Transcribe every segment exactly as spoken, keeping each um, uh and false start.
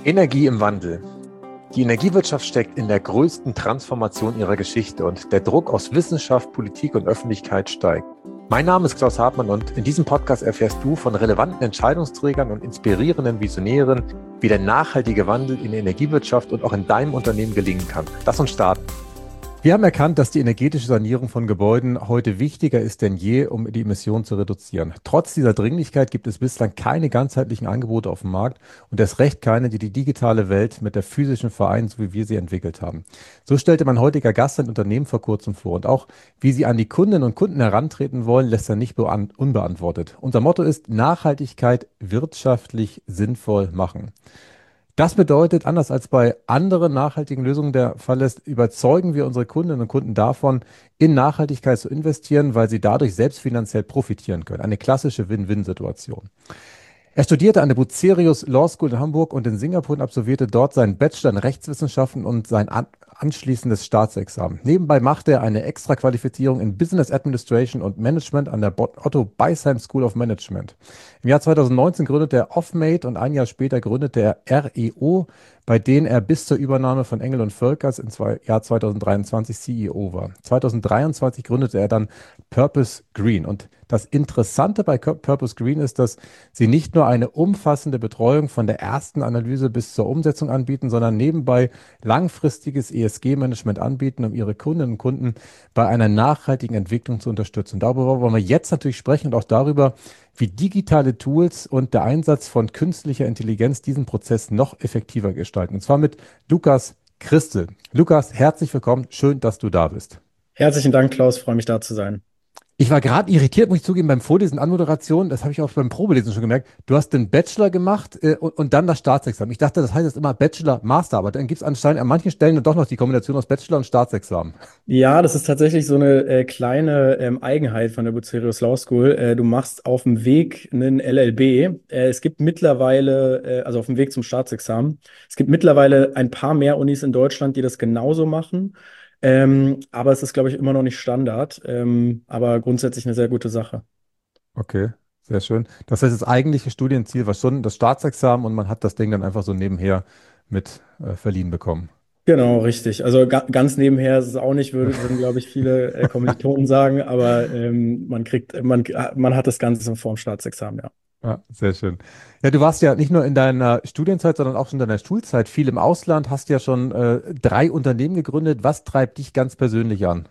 Energie im Wandel. Die Energiewirtschaft steckt in der größten Transformation ihrer Geschichte und der Druck aus Wissenschaft, Politik und Öffentlichkeit steigt. Mein Name ist Klaus Hartmann und in diesem Podcast erfährst du von relevanten Entscheidungsträgern und inspirierenden Visionären, wie der nachhaltige Wandel in der Energiewirtschaft und auch in deinem Unternehmen gelingen kann. Lass uns starten. Wir haben erkannt, dass die energetische Sanierung von Gebäuden heute wichtiger ist denn je, um die Emissionen zu reduzieren. Trotz dieser Dringlichkeit gibt es bislang keine ganzheitlichen Angebote auf dem Markt und erst recht keine, die die digitale Welt mit der physischen vereinen, so wie wir sie entwickelt haben. So stellte mein heutiger Gast ein Unternehmen vor kurzem vor und auch, wie sie an die Kundinnen und Kunden herantreten wollen, lässt er nicht unbeantwortet. Unser Motto ist Nachhaltigkeit wirtschaftlich sinnvoll machen. Das bedeutet, anders als bei anderen nachhaltigen Lösungen der Fall ist, überzeugen wir unsere Kundinnen und Kunden davon, in Nachhaltigkeit zu investieren, weil sie dadurch selbst finanziell profitieren können. Eine klassische Win-Win-Situation. Er studierte an der Bucerius Law School in Hamburg und in Singapur und absolvierte dort seinen Bachelor in Rechtswissenschaften und sein an anschließendes Staatsexamen. Nebenbei machte er eine Extraqualifizierung in Business Administration und Management an der Otto Beisheim School of Management. Im Jahr zweitausendneunzehn gründete er Offmate und ein Jahr später gründete er R E O, bei denen er bis zur Übernahme von Engel und Völkers im Jahr zweitausenddreiundzwanzig C E O war. zweitausenddreiundzwanzig gründete er dann Purpose Green. Und das Interessante bei Purpose Green ist, dass sie nicht nur eine umfassende Betreuung von der ersten Analyse bis zur Umsetzung anbieten, sondern nebenbei langfristiges E S G-Management anbieten, um ihre Kundinnen und Kunden bei einer nachhaltigen Entwicklung zu unterstützen. Darüber wollen wir jetzt natürlich sprechen und auch darüber, wie digitale Tools und der Einsatz von künstlicher Intelligenz diesen Prozess noch effektiver gestalten. Und zwar mit Lukas Christel. Lukas, herzlich willkommen. Schön, dass du da bist. Herzlichen Dank, Klaus. Freue mich, da zu sein. Ich war gerade irritiert, muss ich zugeben, beim Vorlesen, Anmoderation, das habe ich auch beim Probelesen schon gemerkt. Du hast den Bachelor gemacht äh, und, und dann das Staatsexamen. Ich dachte, das heißt jetzt immer Bachelor, Master, aber dann gibt es anscheinend an manchen Stellen dann doch noch die Kombination aus Bachelor und Staatsexamen. Ja, das ist tatsächlich so eine äh, kleine ähm, Eigenheit von der Bucerius Law School. Äh, du machst auf dem Weg einen L L B. Äh, es gibt mittlerweile, äh, also auf dem Weg zum Staatsexamen, es gibt mittlerweile ein paar mehr Unis in Deutschland, die das genauso machen. Ähm, aber es ist, glaube ich, immer noch nicht Standard. Ähm, aber grundsätzlich eine sehr gute Sache. Okay, sehr schön. Das heißt, das eigentliche Studienziel war schon das Staatsexamen und man hat das Ding dann einfach so nebenher mit äh, verliehen bekommen. Genau, richtig. Also ga ganz nebenher ist es auch nicht, würde, würden, glaube ich, viele äh, Kommilitonen sagen, aber ähm, man kriegt, man, man hat das Ganze vorm Staatsexamen, ja. Ja, sehr schön. Ja, du warst ja nicht nur in deiner Studienzeit, sondern auch schon in deiner Schulzeit viel im Ausland, hast ja schon äh, drei Unternehmen gegründet. Was treibt dich ganz persönlich an?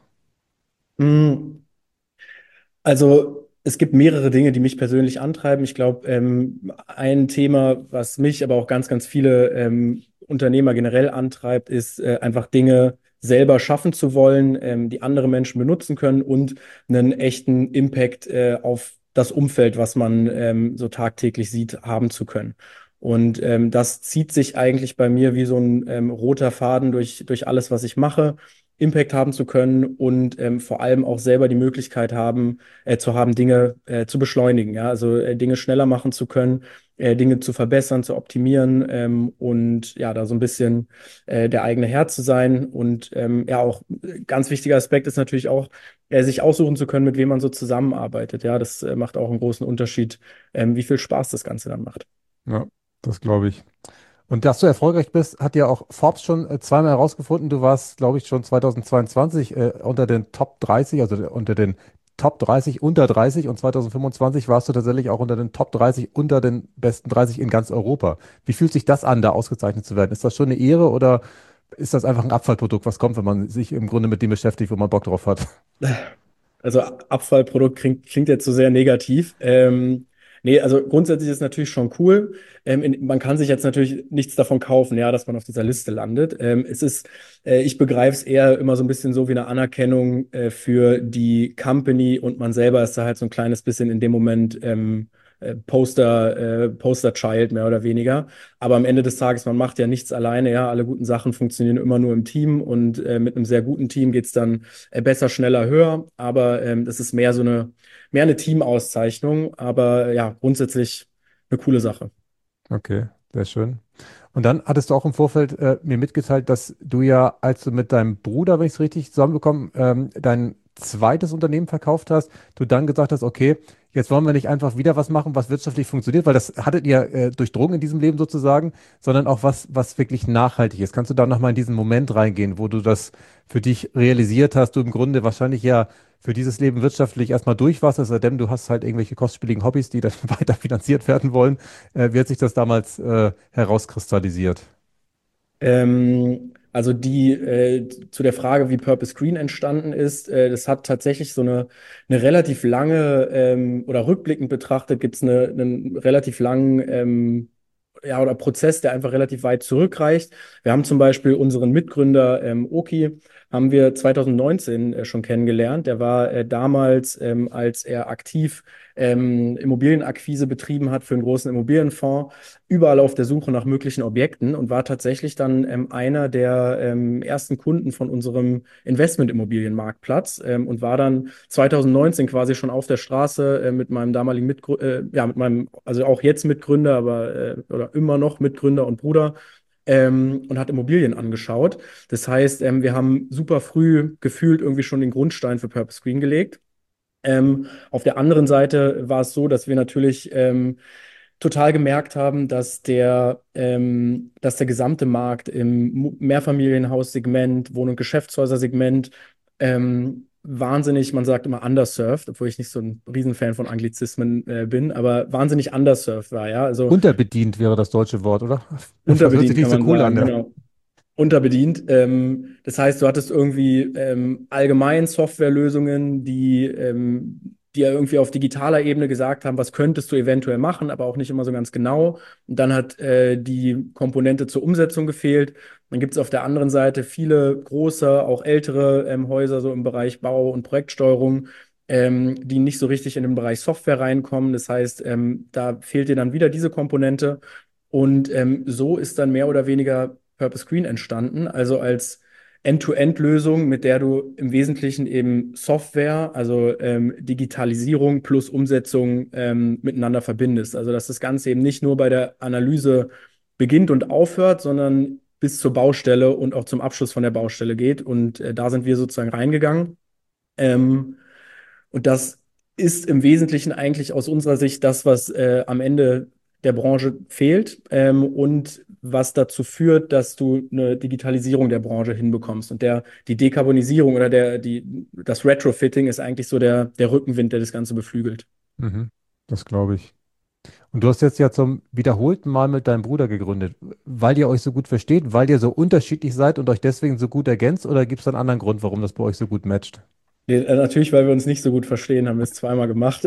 Mm, Also es gibt mehrere Dinge, die mich persönlich antreiben. Ich glaube, ähm, ein Thema, was mich, aber auch ganz, ganz viele ähm, Unternehmer generell antreibt, ist äh, einfach Dinge selber schaffen zu wollen, ähm, die andere Menschen benutzen können und einen echten Impact äh, auf das Umfeld, was man ähm, so tagtäglich sieht, haben zu können. Und ähm, das zieht sich eigentlich bei mir wie so ein ähm, roter Faden durch, durch alles, was ich mache. Impact haben zu können und ähm, vor allem auch selber die Möglichkeit haben, äh, zu haben, Dinge äh, zu beschleunigen, ja, also äh, Dinge schneller machen zu können, äh, Dinge zu verbessern, zu optimieren ähm, und ja, da so ein bisschen äh, der eigene Herr zu sein. Und ähm, ja, auch äh, ganz wichtiger Aspekt ist natürlich auch, äh, sich aussuchen zu können, mit wem man so zusammenarbeitet. Ja, das äh, macht auch einen großen Unterschied, ähm, wie viel Spaß das Ganze dann macht. Ja, das glaube ich. Und dass du erfolgreich bist, hat ja auch Forbes schon äh, zweimal herausgefunden. Du warst, glaube ich, schon zweitausendzweiundzwanzig äh, unter den Top dreißig, also der- unter den Top dreißig unter dreißig und zweitausendfünfundzwanzig warst du tatsächlich auch unter den Top dreißig unter den besten dreißig in ganz Europa. Wie fühlt sich das an, da ausgezeichnet zu werden? Ist das schon eine Ehre oder ist das einfach ein Abfallprodukt, was kommt, wenn man sich im Grunde mit dem beschäftigt, wo man Bock drauf hat? Also Abfallprodukt klingt, klingt jetzt so sehr negativ. Ähm, nee, also grundsätzlich ist es natürlich schon cool. Ähm, in, man kann sich jetzt natürlich nichts davon kaufen, ja, dass man auf dieser Liste landet. Ähm, es ist, äh, ich begreife es eher immer so ein bisschen so wie eine Anerkennung äh, für die Company und man selber ist da halt so ein kleines bisschen in dem Moment ähm, äh, Poster, äh, Poster Child mehr oder weniger. Aber am Ende des Tages, man macht ja nichts alleine, ja. Alle guten Sachen funktionieren immer nur im Team und äh, mit einem sehr guten Team geht's dann äh, besser, schneller, höher. Aber ähm, das ist mehr so eine, mehr eine Teamauszeichnung. Aber ja, grundsätzlich eine coole Sache. Okay, sehr schön. Und dann hattest du auch im Vorfeld äh, mir mitgeteilt, dass du ja, als du mit deinem Bruder, wenn ich es richtig zusammenbekomme, ähm, dein zweites Unternehmen verkauft hast, du dann gesagt hast, okay, jetzt wollen wir nicht einfach wieder was machen, was wirtschaftlich funktioniert, weil das hattet ihr äh, durchdrungen in diesem Leben sozusagen, sondern auch was, was wirklich nachhaltig ist. Kannst du da nochmal in diesen Moment reingehen, wo du das für dich realisiert hast, du im Grunde wahrscheinlich ja für dieses Leben wirtschaftlich erstmal durch warst, es sei denn, du hast halt irgendwelche kostspieligen Hobbys, die dann weiter finanziert werden wollen. Äh, wie hat sich das damals äh, herauskristallisiert? Ähm, also die äh, zu der Frage, wie Purpose Green entstanden ist, äh, das hat tatsächlich so eine, eine relativ lange ähm, oder rückblickend betrachtet gibt es eine, einen relativ langen ähm, ja, oder Prozess, der einfach relativ weit zurückreicht. Wir haben zum Beispiel unseren Mitgründer ähm, Oki, haben wir zwanzig neunzehn äh, schon kennengelernt. Der war äh, damals, ähm, als er aktiv ähm, Immobilienakquise betrieben hat für einen großen Immobilienfonds, überall auf der Suche nach möglichen Objekten und war tatsächlich dann ähm, einer der ähm, ersten Kunden von unserem Investmentimmobilienmarktplatz ähm, und war dann zwanzig neunzehn quasi schon auf der Straße äh, mit meinem damaligen Mitgründer, äh, ja, mit meinem, also auch jetzt Mitgründer, aber äh, oder immer noch Mitgründer und Bruder. Ähm, und hat Immobilien angeschaut. Das heißt, ähm, wir haben super früh gefühlt irgendwie schon den Grundstein für Purpose Green gelegt. Ähm, auf der anderen Seite war es so, dass wir natürlich ähm, total gemerkt haben, dass der, ähm, dass der gesamte Markt im Mu- Mehrfamilienhaussegment, Wohn- und Geschäftshäuser-Segment ähm, wahnsinnig, man sagt immer underserved, obwohl ich nicht so ein Riesenfan von Anglizismen äh, bin, aber wahnsinnig underserved war, ja. Also Unterbedient wäre das deutsche Wort, oder? Das hört sich unterbedient nicht kann so man cool an, sagen, ja. genau. Unterbedient. Ähm, das heißt, du hattest irgendwie ähm, allgemein Softwarelösungen, die, ähm, die ja irgendwie auf digitaler Ebene gesagt haben, was könntest du eventuell machen, aber auch nicht immer so ganz genau. Und dann hat äh, die Komponente zur Umsetzung gefehlt. Dann gibt es auf der anderen Seite viele große, auch ältere ähm, Häuser so im Bereich Bau und Projektsteuerung, ähm, die nicht so richtig in den Bereich Software reinkommen. Das heißt, ähm, da fehlt dir dann wieder diese Komponente. Und ähm, so ist dann mehr oder weniger Purpose Green entstanden, also als End-to-End-Lösung, mit der du im Wesentlichen eben Software, also ähm, Digitalisierung plus Umsetzung ähm, miteinander verbindest. Also dass das Ganze eben nicht nur bei der Analyse beginnt und aufhört, sondern bis zur Baustelle und auch zum Abschluss von der Baustelle geht. Und äh, da sind wir sozusagen reingegangen. Ähm, und das ist im Wesentlichen eigentlich aus unserer Sicht das, was äh, am Ende der Branche fehlt ähm, und was dazu führt, dass du eine Digitalisierung der Branche hinbekommst. Und der, die Dekarbonisierung oder der, die, das Retrofitting ist eigentlich so der, der Rückenwind, der das Ganze beflügelt. Mhm, das glaube ich. Und du hast jetzt ja zum wiederholten Mal mit deinem Bruder gegründet, weil ihr euch so gut versteht, weil ihr so unterschiedlich seid und euch deswegen so gut ergänzt, oder gibt es einen anderen Grund, warum das bei euch so gut matcht? Nee, äh, natürlich, weil wir uns nicht so gut verstehen, haben wir es zweimal gemacht.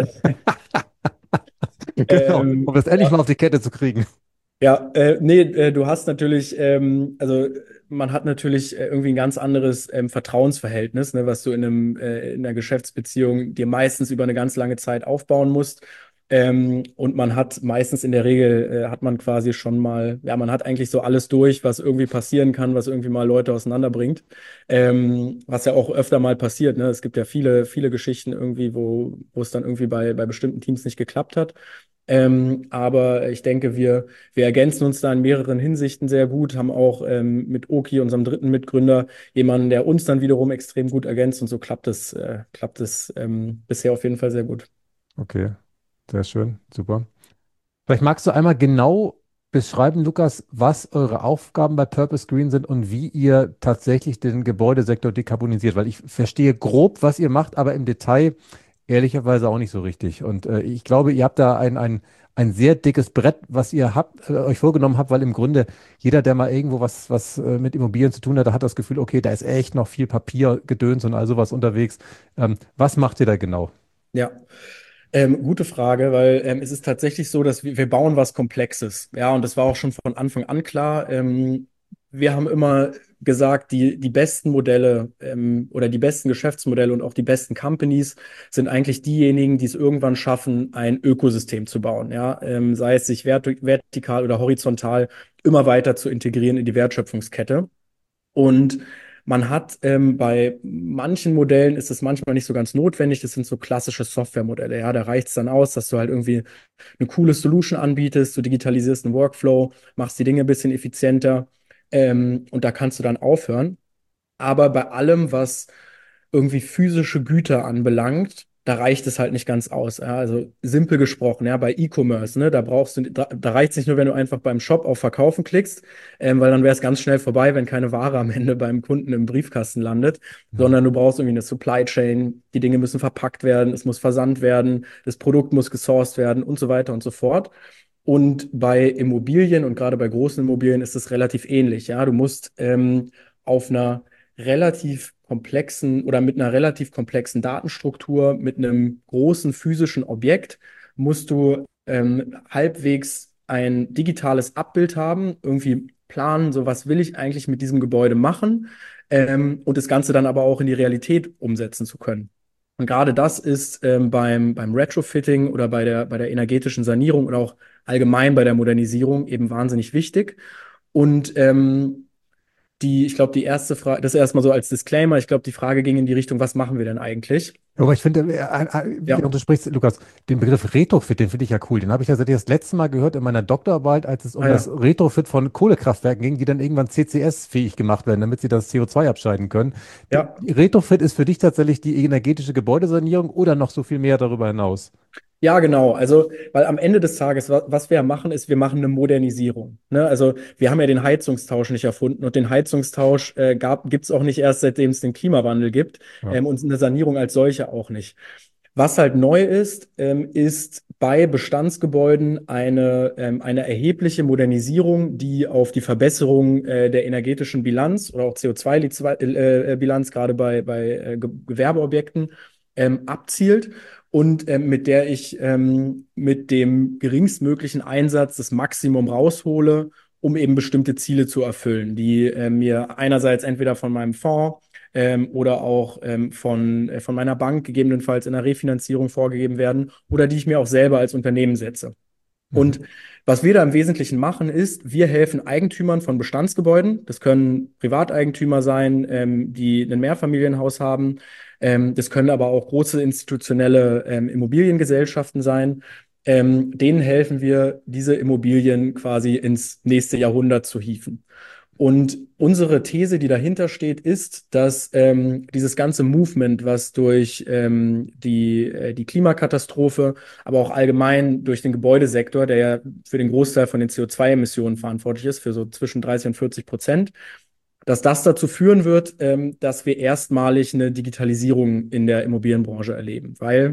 Genau, um Ähm, das endlich mal auf die Kette zu kriegen. Ja, äh, nee, äh, du hast natürlich, ähm, also man hat natürlich äh, irgendwie ein ganz anderes ähm, Vertrauensverhältnis, ne, was du in einem, äh, in einer Geschäftsbeziehung dir meistens über eine ganz lange Zeit aufbauen musst. Ähm, und man hat meistens in der Regel, äh, hat man quasi schon mal, ja, man hat eigentlich so alles durch, was irgendwie passieren kann, was irgendwie mal Leute auseinanderbringt. Ähm, was ja auch öfter mal passiert, ne? Es gibt ja viele, viele Geschichten irgendwie, wo, wo es dann irgendwie bei, bei bestimmten Teams nicht geklappt hat. Ähm, aber ich denke, wir, wir ergänzen uns da in mehreren Hinsichten sehr gut, haben auch ähm, mit Oki, unserem dritten Mitgründer, jemanden, der uns dann wiederum extrem gut ergänzt und so klappt es, äh, klappt es ähm, bisher auf jeden Fall sehr gut. Okay, sehr schön, super. Vielleicht magst du einmal genau beschreiben, Lukas, was eure Aufgaben bei Purpose Green sind und wie ihr tatsächlich den Gebäudesektor dekarbonisiert, weil ich verstehe grob, was ihr macht, aber im Detail ehrlicherweise auch nicht so richtig. Und äh, ich glaube, ihr habt da ein, ein, ein sehr dickes Brett, was ihr habt, äh, euch vorgenommen habt, weil im Grunde jeder, der mal irgendwo was, was äh, mit Immobilien zu tun hat, der hat das Gefühl, okay, da ist echt noch viel Papier, Gedöns und all sowas unterwegs. Ähm, was macht ihr da genau? Ja. Ähm, gute Frage, weil ähm, es ist tatsächlich so, dass wir, wir bauen was Komplexes. Ja, und das war auch schon von Anfang an klar. Ähm, wir haben immer gesagt, die, die besten Modelle ähm, oder die besten Geschäftsmodelle und auch die besten Companies sind eigentlich diejenigen, die es irgendwann schaffen, ein Ökosystem zu bauen. Ja, ähm, sei es sich vert vertikal oder horizontal immer weiter zu integrieren in die Wertschöpfungskette. Und man hat ähm, bei manchen Modellen ist es manchmal nicht so ganz notwendig. Das sind so klassische Softwaremodelle. Ja, da reicht es dann aus, dass du halt irgendwie eine coole Solution anbietest, du digitalisierst einen Workflow, machst die Dinge ein bisschen effizienter ähm, und da kannst du dann aufhören. Aber bei allem, was irgendwie physische Güter anbelangt, da reicht es halt nicht ganz aus. Ja? Also simpel gesprochen, ja, bei E-Commerce, ne, da brauchst du, da, da reicht es nicht nur, wenn du einfach beim Shop auf Verkaufen klickst, ähm, weil dann wäre es ganz schnell vorbei, wenn keine Ware am Ende beim Kunden im Briefkasten landet, Mhm. sondern du brauchst irgendwie eine Supply Chain, die Dinge müssen verpackt werden, es muss versandt werden, das Produkt muss gesourced werden und so weiter und so fort. Und bei Immobilien und gerade bei großen Immobilien ist es relativ ähnlich. Ja, du musst ähm, auf einer relativ komplexen oder mit einer relativ komplexen Datenstruktur, mit einem großen physischen Objekt, musst du ähm, halbwegs ein digitales Abbild haben, irgendwie planen, so was will ich eigentlich mit diesem Gebäude machen, ähm, und das Ganze dann aber auch in die Realität umsetzen zu können. Und gerade das ist ähm, beim, beim Retrofitting oder bei der, bei der energetischen Sanierung oder auch allgemein bei der Modernisierung eben wahnsinnig wichtig. Und ähm, die, ich glaube, die erste Frage, das erstmal so als Disclaimer, ich glaube, die Frage ging in die Richtung, was machen wir denn eigentlich? Aber ich finde, äh, äh, Ja, während du sprichst, Lukas, den Begriff Retrofit, den finde ich ja cool. Den habe ich tatsächlich das letzte Mal gehört in meiner Doktorarbeit, als es um ah das ja, Retrofit von Kohlekraftwerken ging, die dann irgendwann C C S-fähig gemacht werden, damit sie das C O zwei abscheiden können. D- ja. Retrofit ist für dich tatsächlich die energetische Gebäudesanierung oder noch so viel mehr darüber hinaus? Ja, genau. Also, weil am Ende des Tages, wa was wir ja machen, ist, wir machen eine Modernisierung. Ne? Also, wir haben ja den Heizungstausch nicht erfunden und den Heizungstausch äh, gab, gibt es auch nicht erst, seitdem es den Klimawandel gibt, Ja. ähm, und eine Sanierung als solche auch nicht. Was halt neu ist, ähm, ist bei Bestandsgebäuden eine, ähm, eine erhebliche Modernisierung, die auf die Verbesserung äh, der energetischen Bilanz oder auch C O zwei Bilanz, gerade bei, bei äh, Ge Gewerbeobjekten, ähm, abzielt und ähm, mit der ich ähm, mit dem geringstmöglichen Einsatz das Maximum raushole, um eben bestimmte Ziele zu erfüllen, die äh, mir einerseits entweder von meinem Fonds ähm, oder auch ähm, von, äh, von meiner Bank gegebenenfalls in der Refinanzierung vorgegeben werden oder die ich mir auch selber als Unternehmen setze. Mhm. Und was wir da im Wesentlichen machen, ist, wir helfen Eigentümern von Bestandsgebäuden. Das können Privateigentümer sein, ähm, die ein Mehrfamilienhaus haben. Ähm, das können aber auch große institutionelle ähm, Immobiliengesellschaften sein. Ähm, denen helfen wir, diese Immobilien quasi ins nächste Jahrhundert zu hieven. Und unsere These, die dahinter steht, ist, dass ähm, dieses ganze Movement, was durch ähm, die, äh, die Klimakatastrophe, aber auch allgemein durch den Gebäudesektor, der ja für den Großteil von den C O zwei Emissionen verantwortlich ist, für so zwischen dreißig und vierzig Prozent, dass das dazu führen wird, ähm, dass wir erstmalig eine Digitalisierung in der Immobilienbranche erleben. Weil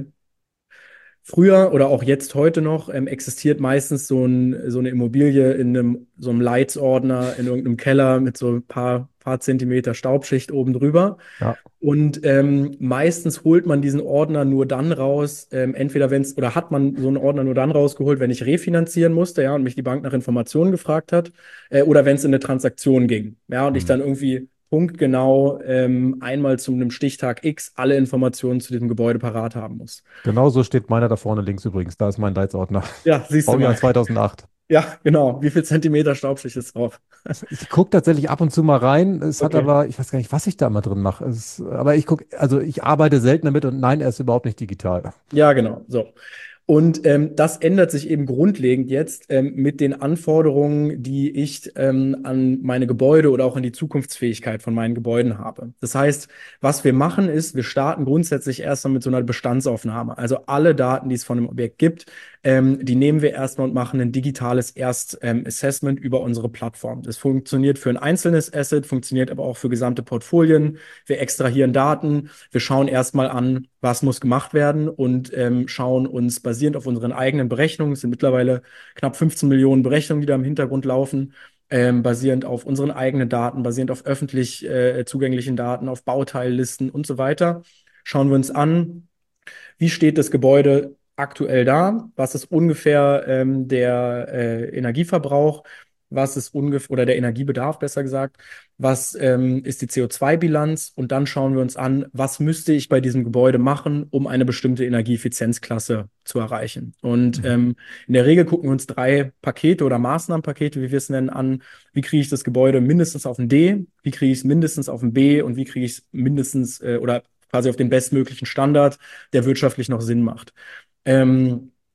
früher oder auch jetzt heute noch ähm, existiert meistens so, ein, so eine Immobilie in einem, so einem Leitsordner in irgendeinem Keller mit so ein paar, paar Zentimeter Staubschicht oben drüber. Ja, Und ähm, meistens holt man diesen Ordner nur dann raus, ähm, entweder wenn es, oder hat man so einen Ordner nur dann rausgeholt, wenn ich refinanzieren musste, ja, und mich die Bank nach Informationen gefragt hat, äh, oder wenn es in eine Transaktion ging, ja, und ich mhm. dann irgendwie punktgenau ähm, einmal zu einem Stichtag X alle Informationen zu diesem Gebäude parat haben muss. Genau so steht meiner da vorne links übrigens. Da ist mein Leitsordner. Ja, siehst du Baujahr mal. zweitausendacht. Ja, genau. Wie viel Zentimeter Staubschicht ist drauf? Ich gucke tatsächlich ab und zu mal rein. Es hat Okay. aber, ich weiß gar nicht, was ich da mal drin mache. Es, aber ich gucke, also ich arbeite selten damit und nein, er ist überhaupt nicht digital. Ja, genau. So. Und ähm, das ändert sich eben grundlegend jetzt ähm, mit den Anforderungen, die ich ähm, an meine Gebäude oder auch an die Zukunftsfähigkeit von meinen Gebäuden habe. Das heißt, was wir machen ist, wir starten grundsätzlich erstmal mit so einer Bestandsaufnahme. Also alle Daten, die es von einem Objekt gibt, ähm, die nehmen wir erstmal und machen ein digitales Erst-Assessment über unsere Plattform. Das funktioniert für ein einzelnes Asset, funktioniert aber auch für gesamte Portfolien. Wir extrahieren Daten, wir schauen erstmal an, was muss gemacht werden und ähm, schauen uns basierend auf unseren eigenen Berechnungen, es sind mittlerweile knapp fünfzehn Millionen Berechnungen, die da im Hintergrund laufen, ähm, basierend auf unseren eigenen Daten, basierend auf öffentlich äh, zugänglichen Daten, auf Bauteillisten und so weiter, schauen wir uns an, wie steht das Gebäude aktuell da? Was ist ungefähr ähm, der äh, Energieverbrauch? Was ist ungefähr, oder der Energiebedarf, besser gesagt? Was ähm, ist die C O zwei Bilanz? Und dann schauen wir uns an, was müsste ich bei diesem Gebäude machen, um eine bestimmte Energieeffizienzklasse zu erreichen? Und Mhm. ähm, in der Regel gucken wir uns drei Pakete oder Maßnahmenpakete, wie wir es nennen, an. Wie kriege ich das Gebäude mindestens auf ein D? Wie kriege ich es mindestens auf ein B? Und wie kriege ich es mindestens äh, oder quasi auf den bestmöglichen Standard, der wirtschaftlich noch Sinn macht. Ähm,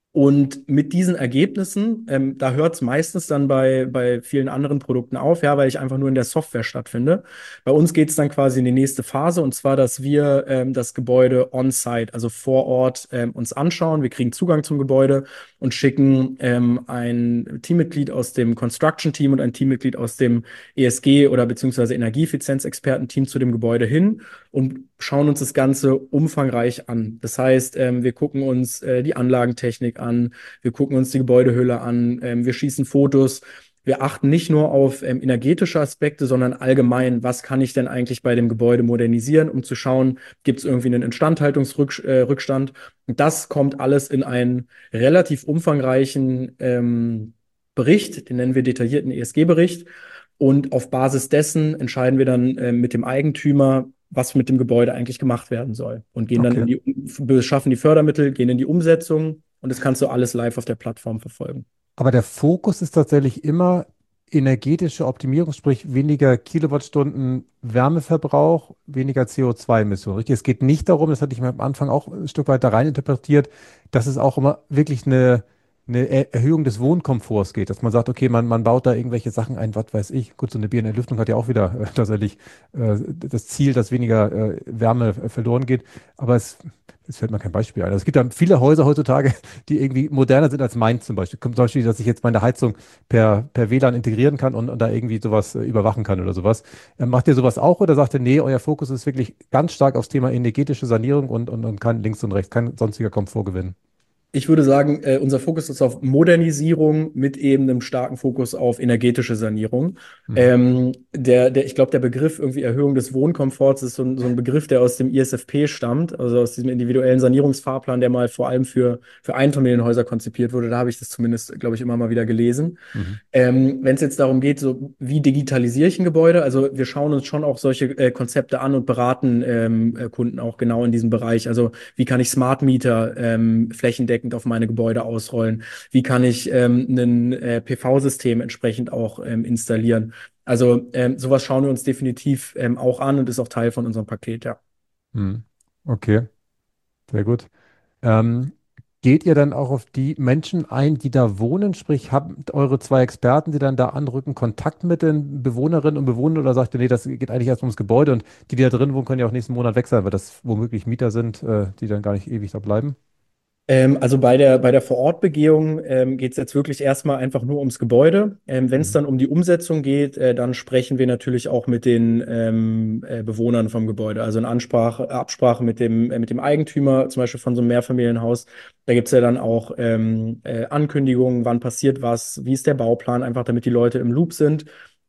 Und mit diesen Ergebnissen, ähm, da hört es meistens dann bei, bei vielen anderen Produkten auf, ja, weil ich einfach nur in der Software stattfinde. Bei uns geht es dann quasi in die nächste Phase, und zwar, dass wir ähm, das Gebäude on-site, also vor Ort, ähm, uns anschauen. Wir kriegen Zugang zum Gebäude und schicken ähm, ein Teammitglied aus dem Construction-Team und ein Teammitglied aus dem E S G- oder beziehungsweise Energieeffizienzexperten-Team zu dem Gebäude hin und schauen uns das Ganze umfangreich an. Das heißt, ähm, wir gucken uns äh, die Anlagentechnik an, wir gucken uns die Gebäudehülle an, ähm, wir schießen Fotos. Wir achten nicht nur auf ähm, energetische Aspekte, sondern allgemein, was kann ich denn eigentlich bei dem Gebäude modernisieren, um zu schauen, gibt es irgendwie einen Instandhaltungsrückstand. Äh, Rückstand? Und das kommt alles in einen relativ umfangreichen ähm, Bericht, den nennen wir detaillierten E S G-Bericht. Und auf Basis dessen entscheiden wir dann äh, mit dem Eigentümer, was mit dem Gebäude eigentlich gemacht werden soll. Und gehen dann in Okay. die, beschaffen die Fördermittel, gehen in die Umsetzung, und das kannst du alles live auf der Plattform verfolgen. Aber der Fokus ist tatsächlich immer energetische Optimierung, sprich weniger Kilowattstunden Wärmeverbrauch, weniger C O zwei Emissionen. Richtig? Es geht nicht darum, das hatte ich mir am Anfang auch ein Stück weit da rein interpretiert, dass es auch immer wirklich eine, eine Er- Erhöhung des Wohnkomforts geht, dass man sagt, okay, man, man baut da irgendwelche Sachen ein, was weiß ich. Gut, so eine Birnenlüftung hat ja auch wieder äh, tatsächlich äh, das Ziel, dass weniger äh, Wärme äh, verloren geht. Aber es, es fällt mir kein Beispiel ein. Also es gibt ja viele Häuser heutzutage, die irgendwie moderner sind als meins zum Beispiel. Zum Beispiel, dass ich jetzt meine Heizung per, per W L A N integrieren kann und, und da irgendwie sowas äh, überwachen kann oder sowas. Ähm, macht ihr sowas auch oder sagt ihr, nee, euer Fokus ist wirklich ganz stark aufs Thema energetische Sanierung und, und, und kein links und rechts, kein sonstiger Komfortgewinn? Ich würde sagen, äh, unser Fokus ist auf Modernisierung mit eben einem starken Fokus auf energetische Sanierung. Mhm. Ähm, der, der, ich glaube, der Begriff irgendwie Erhöhung des Wohnkomforts ist so ein, so ein Begriff, der aus dem I S F P stammt, also aus diesem individuellen Sanierungsfahrplan, der mal vor allem für, für Einfamilienhäuser konzipiert wurde. Da habe ich das zumindest, glaube ich, immer mal wieder gelesen. Mhm. Ähm, wenn es jetzt darum geht, so wie digitalisiere ich ein Gebäude, also wir schauen uns schon auch solche äh, Konzepte an und beraten ähm, äh, Kunden auch genau in diesem Bereich. Also wie kann ich Smart Meter ähm, flächendeckend auf meine Gebäude ausrollen? Wie kann ich ähm, ein äh, P V-System entsprechend auch ähm, installieren? Also ähm, sowas schauen wir uns definitiv ähm, auch an und ist auch Teil von unserem Paket, ja. Mhm. Okay, sehr gut. Ähm, geht ihr dann auch auf die Menschen ein, die da wohnen? Sprich, habt eure zwei Experten, die dann da anrücken, Kontakt mit den Bewohnerinnen und Bewohnern oder sagt ihr, nee, das geht eigentlich erst ums Gebäude und die, die da drin wohnen, können ja auch nächsten Monat weg sein, weil das womöglich Mieter sind, äh, die dann gar nicht ewig da bleiben? Ähm, also bei der, bei der Vorortbegehung ähm, geht es jetzt wirklich erstmal einfach nur ums Gebäude. Ähm, wenn es Mhm. dann um die Umsetzung geht, äh, dann sprechen wir natürlich auch mit den ähm, äh, Bewohnern vom Gebäude. Also in Ansprache, Absprache mit dem, äh, mit dem Eigentümer, zum Beispiel von so einem Mehrfamilienhaus. Da gibt es ja dann auch ähm, äh, Ankündigungen, wann passiert was, wie ist der Bauplan, einfach damit die Leute im Loop sind.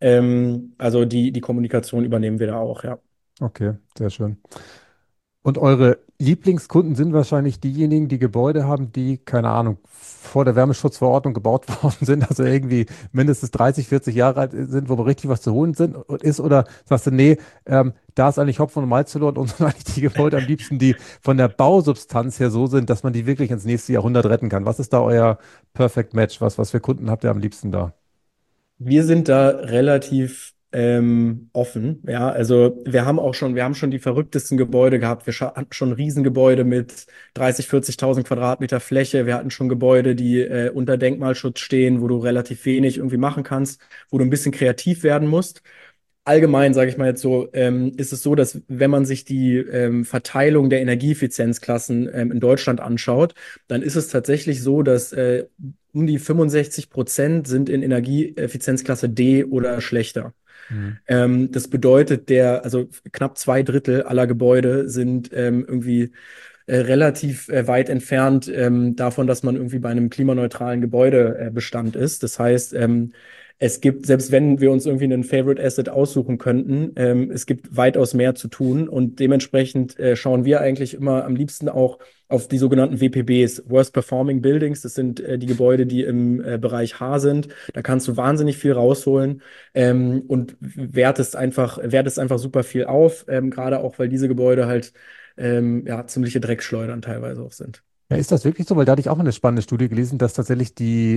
Ähm, also die, die Kommunikation übernehmen wir da auch, ja. Okay, sehr schön. Und eure Lieblingskunden sind wahrscheinlich diejenigen, die Gebäude haben, die, keine Ahnung, vor der Wärmeschutzverordnung gebaut worden sind, also irgendwie mindestens dreißig, vierzig Jahre alt sind, wo richtig was zu holen sind, ist, oder sagst du, nee, ähm, da ist eigentlich Hopfen und Malz verloren und sind eigentlich die Gebäude am liebsten, die von der Bausubstanz her so sind, dass man die wirklich ins nächste Jahrhundert retten kann. Was ist da euer Perfect Match? Was, was für Kunden habt ihr am liebsten da? Wir sind da relativ ähm, offen. Ja, also wir haben auch schon, wir haben schon die verrücktesten Gebäude gehabt. Wir scha- hatten schon Riesengebäude mit dreißig, vierzigtausend Quadratmeter Fläche. Wir hatten schon Gebäude, die äh, unter Denkmalschutz stehen, wo du relativ wenig irgendwie machen kannst, wo du ein bisschen kreativ werden musst. Allgemein, sage ich mal jetzt so, ähm, ist es so, dass wenn man sich die ähm, Verteilung der Energieeffizienzklassen ähm, in Deutschland anschaut, dann ist es tatsächlich so, dass äh, um die fünfundsechzig Prozent sind in Energieeffizienzklasse D oder schlechter. Hm. Ähm, das bedeutet, der, also knapp zwei Drittel aller Gebäude sind ähm, irgendwie äh, relativ äh, weit entfernt ähm, davon, dass man irgendwie bei einem klimaneutralen Gebäudebestand ist. Das heißt, ähm, es gibt, selbst wenn wir uns irgendwie einen Favorite Asset aussuchen könnten, ähm, es gibt weitaus mehr zu tun, und dementsprechend äh, schauen wir eigentlich immer am liebsten auch auf die sogenannten W P Bs, Worst Performing Buildings. Das sind äh, die Gebäude, die im äh, Bereich H sind. Da kannst du wahnsinnig viel rausholen ähm, und wertest einfach, wertest einfach super viel auf, ähm, gerade auch, weil diese Gebäude halt ähm, ja, ziemliche Dreckschleudern teilweise auch sind. Ja, ist das wirklich so? Weil da hatte ich auch mal eine spannende Studie gelesen, dass tatsächlich die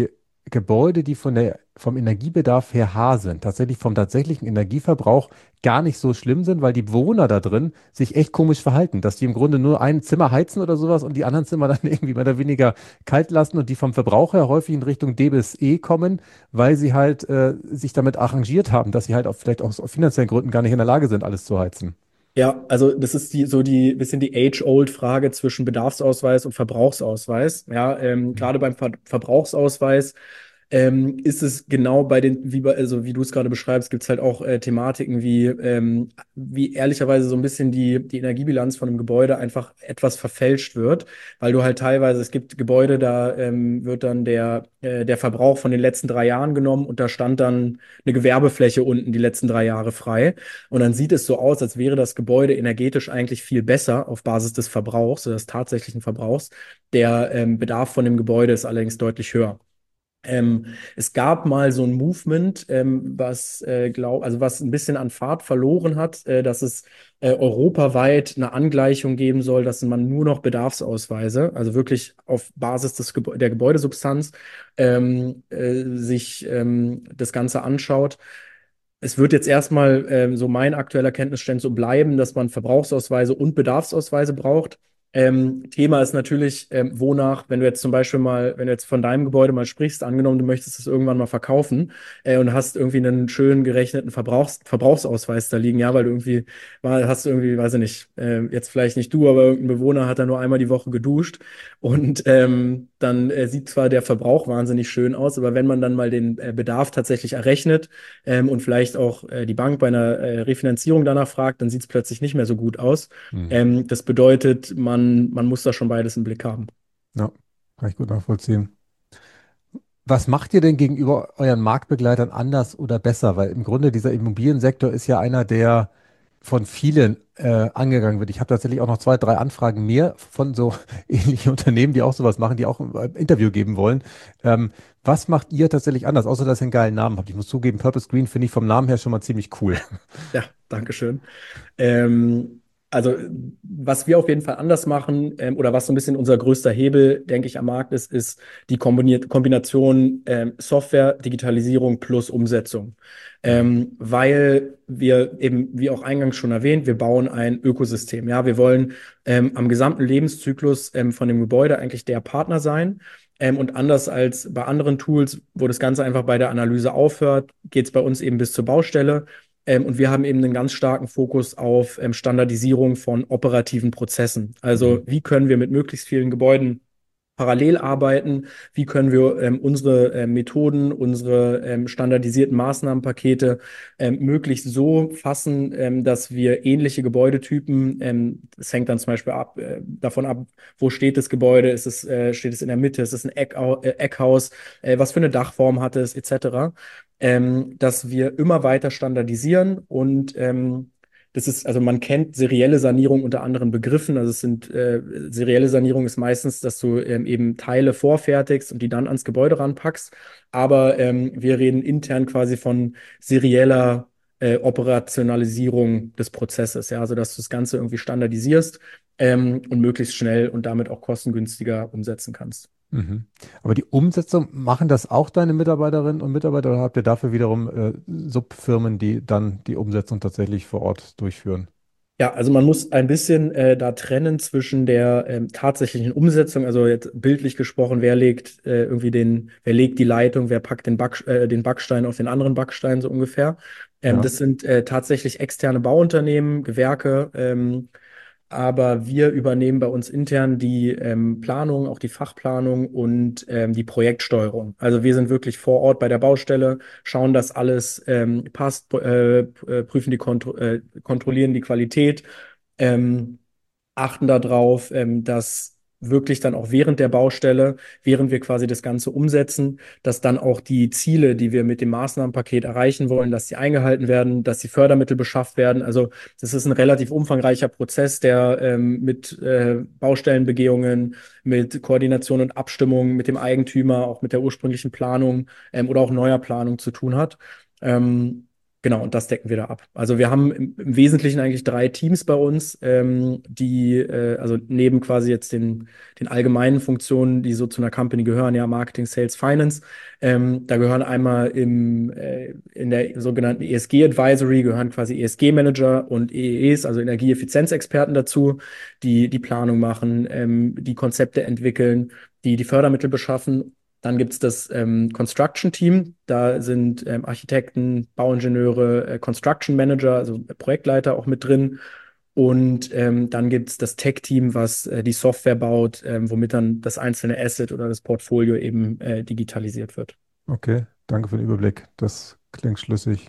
Gebäude, die von der, vom Energiebedarf her H sind, tatsächlich vom tatsächlichen Energieverbrauch gar nicht so schlimm sind, weil die Bewohner da drin sich echt komisch verhalten, dass die im Grunde nur ein Zimmer heizen oder sowas und die anderen Zimmer dann irgendwie mehr oder weniger kalt lassen und die vom Verbrauch her häufig in Richtung D bis E kommen, weil sie halt äh, sich damit arrangiert haben, dass sie halt auch vielleicht aus finanziellen Gründen gar nicht in der Lage sind, alles zu heizen. Ja, also das ist die so die bisschen die Age-old-Frage zwischen Bedarfsausweis und Verbrauchsausweis. Ja, ähm, Mhm. gerade beim Ver Verbrauchsausweis ähm, ist es genau bei den, wie bei, also wie du es gerade beschreibst, gibt es halt auch äh, Thematiken wie, ähm, wie ehrlicherweise so ein bisschen die, die Energiebilanz von einem Gebäude einfach etwas verfälscht wird, weil du halt teilweise, es gibt Gebäude, da ähm, wird dann der, äh, der Verbrauch von den letzten drei Jahren genommen und da stand dann eine Gewerbefläche unten die letzten drei Jahre frei. Und dann sieht es so aus, als wäre das Gebäude energetisch eigentlich viel besser auf Basis des Verbrauchs, des tatsächlichen Verbrauchs. Der ähm, Bedarf von dem Gebäude ist allerdings deutlich höher. Ähm, es gab mal so ein Movement, ähm, was äh, glaub, also was ein bisschen an Fahrt verloren hat, äh, dass es äh, europaweit eine Angleichung geben soll, dass man nur noch Bedarfsausweise, also wirklich auf Basis des Gebä der Gebäudesubstanz, ähm, äh, sich ähm, das Ganze anschaut. Es wird jetzt erstmal, ähm, so mein aktueller Kenntnisstand so bleiben, dass man Verbrauchsausweise und Bedarfsausweise braucht. Ähm, Thema ist natürlich, ähm, wonach, wenn du jetzt zum Beispiel mal, wenn du jetzt von deinem Gebäude mal sprichst, angenommen, du möchtest es irgendwann mal verkaufen, äh, und hast irgendwie einen schön gerechneten Verbrauchs Verbrauchsausweis da liegen, ja, weil du irgendwie mal hast du irgendwie, weiß ich nicht, äh, jetzt vielleicht nicht du, aber irgendein Bewohner hat da nur einmal die Woche geduscht und ähm, dann äh, sieht zwar der Verbrauch wahnsinnig schön aus, aber wenn man dann mal den äh, Bedarf tatsächlich errechnet, ähm, und vielleicht auch äh, die Bank bei einer äh, Refinanzierung danach fragt, dann sieht es plötzlich nicht mehr so gut aus. Mhm. Ähm, das bedeutet, man, man muss da schon beides im Blick haben. Ja, kann ich gut nachvollziehen. Was macht ihr denn gegenüber euren Marktbegleitern anders oder besser? Weil im Grunde dieser Immobiliensektor ist ja einer, der von vielen äh, angegangen wird. Ich habe tatsächlich auch noch zwei, drei Anfragen mehr von so ähnlichen Unternehmen, die auch sowas machen, die auch ein Interview geben wollen. Ähm, was macht ihr tatsächlich anders, außer dass ihr einen geilen Namen habt? Ich muss zugeben, Purpose Green finde ich vom Namen her schon mal ziemlich cool. Ja, danke schön. Ähm, also, was wir auf jeden Fall anders machen, ähm, oder was so ein bisschen unser größter Hebel, denke ich, am Markt ist, ist die kombiniert, Kombination ähm, Software, Digitalisierung plus Umsetzung. Mhm. Ähm, weil wir eben, wie auch eingangs schon erwähnt, wir bauen ein Ökosystem. Ja, wir wollen ähm, am gesamten Lebenszyklus ähm, von dem Gebäude eigentlich der Partner sein. Ähm, und anders als bei anderen Tools, wo das Ganze einfach bei der Analyse aufhört, geht es bei uns eben bis zur Baustelle. Ähm, und wir haben eben einen ganz starken Fokus auf ähm, Standardisierung von operativen Prozessen. Also Mhm. wie können wir mit möglichst vielen Gebäuden parallel arbeiten? Wie können wir ähm, unsere ähm, Methoden, unsere ähm, standardisierten Maßnahmenpakete ähm, möglichst so fassen, ähm, dass wir ähnliche Gebäudetypen, ähm, das hängt dann zum Beispiel ab, äh, davon ab, wo steht das Gebäude, ist es, äh, steht es in der Mitte, ist es ein Eckau äh, Eckhaus, äh, was für eine Dachform hat es, et cetera, ähm, dass wir immer weiter standardisieren und ähm, das ist, also man kennt serielle Sanierung unter anderen Begriffen. Also es sind äh, serielle Sanierung ist meistens, dass du ähm, eben Teile vorfertigst und die dann ans Gebäude ranpackst. Aber ähm, wir reden intern quasi von serieller äh, Operationalisierung des Prozesses. Ja, also dass du das Ganze irgendwie standardisierst ähm, und möglichst schnell und damit auch kostengünstiger umsetzen kannst. Mhm. Aber die Umsetzung, machen das auch deine Mitarbeiterinnen und Mitarbeiter oder habt ihr dafür wiederum äh, Subfirmen, die dann die Umsetzung tatsächlich vor Ort durchführen? Ja, also man muss ein bisschen äh, da trennen zwischen der ähm, tatsächlichen Umsetzung, also jetzt bildlich gesprochen, wer legt äh, irgendwie den, wer legt die Leitung, wer packt den, Back, äh, den Backstein auf den anderen Backstein so ungefähr. Ähm, Ja. das sind äh, tatsächlich externe Bauunternehmen, Gewerke, ähm, aber wir übernehmen bei uns intern die ähm, Planung, auch die Fachplanung und ähm, die Projektsteuerung. Also wir sind wirklich vor Ort bei der Baustelle, schauen, dass alles ähm, passt, äh, äh, prüfen die Kontro äh, kontrollieren die Qualität, ähm, achten darauf, ähm, dass wirklich dann auch während der Baustelle, während wir quasi das Ganze umsetzen, dass dann auch die Ziele, die wir mit dem Maßnahmenpaket erreichen wollen, dass die eingehalten werden, dass die Fördermittel beschafft werden. Also das ist ein relativ umfangreicher Prozess, der ähm, mit äh, Baustellenbegehungen, mit Koordination und Abstimmung mit dem Eigentümer, auch mit der ursprünglichen Planung ähm, oder auch neuer Planung zu tun hat. Ähm, Genau, und das decken wir da ab. Also wir haben im, im Wesentlichen eigentlich drei Teams bei uns, ähm, die, äh, also neben quasi jetzt den, den allgemeinen Funktionen, die so zu einer Company gehören, ja, Marketing, Sales, Finance, ähm, da gehören einmal im, äh, in der sogenannten E S G Advisory, gehören quasi E S G Manager und E E Es, also Energieeffizienzexperten dazu, die die Planung machen, ähm, die Konzepte entwickeln, die die Fördermittel beschaffen. Dann gibt es das ähm, Construction-Team. Da sind ähm, Architekten, Bauingenieure, äh, Construction Manager, also Projektleiter auch mit drin. Und ähm, dann gibt es das Tech-Team, was äh, die Software baut, ähm, womit dann das einzelne Asset oder das Portfolio eben äh, digitalisiert wird. Okay, danke für den Überblick. Das klingt schlüssig.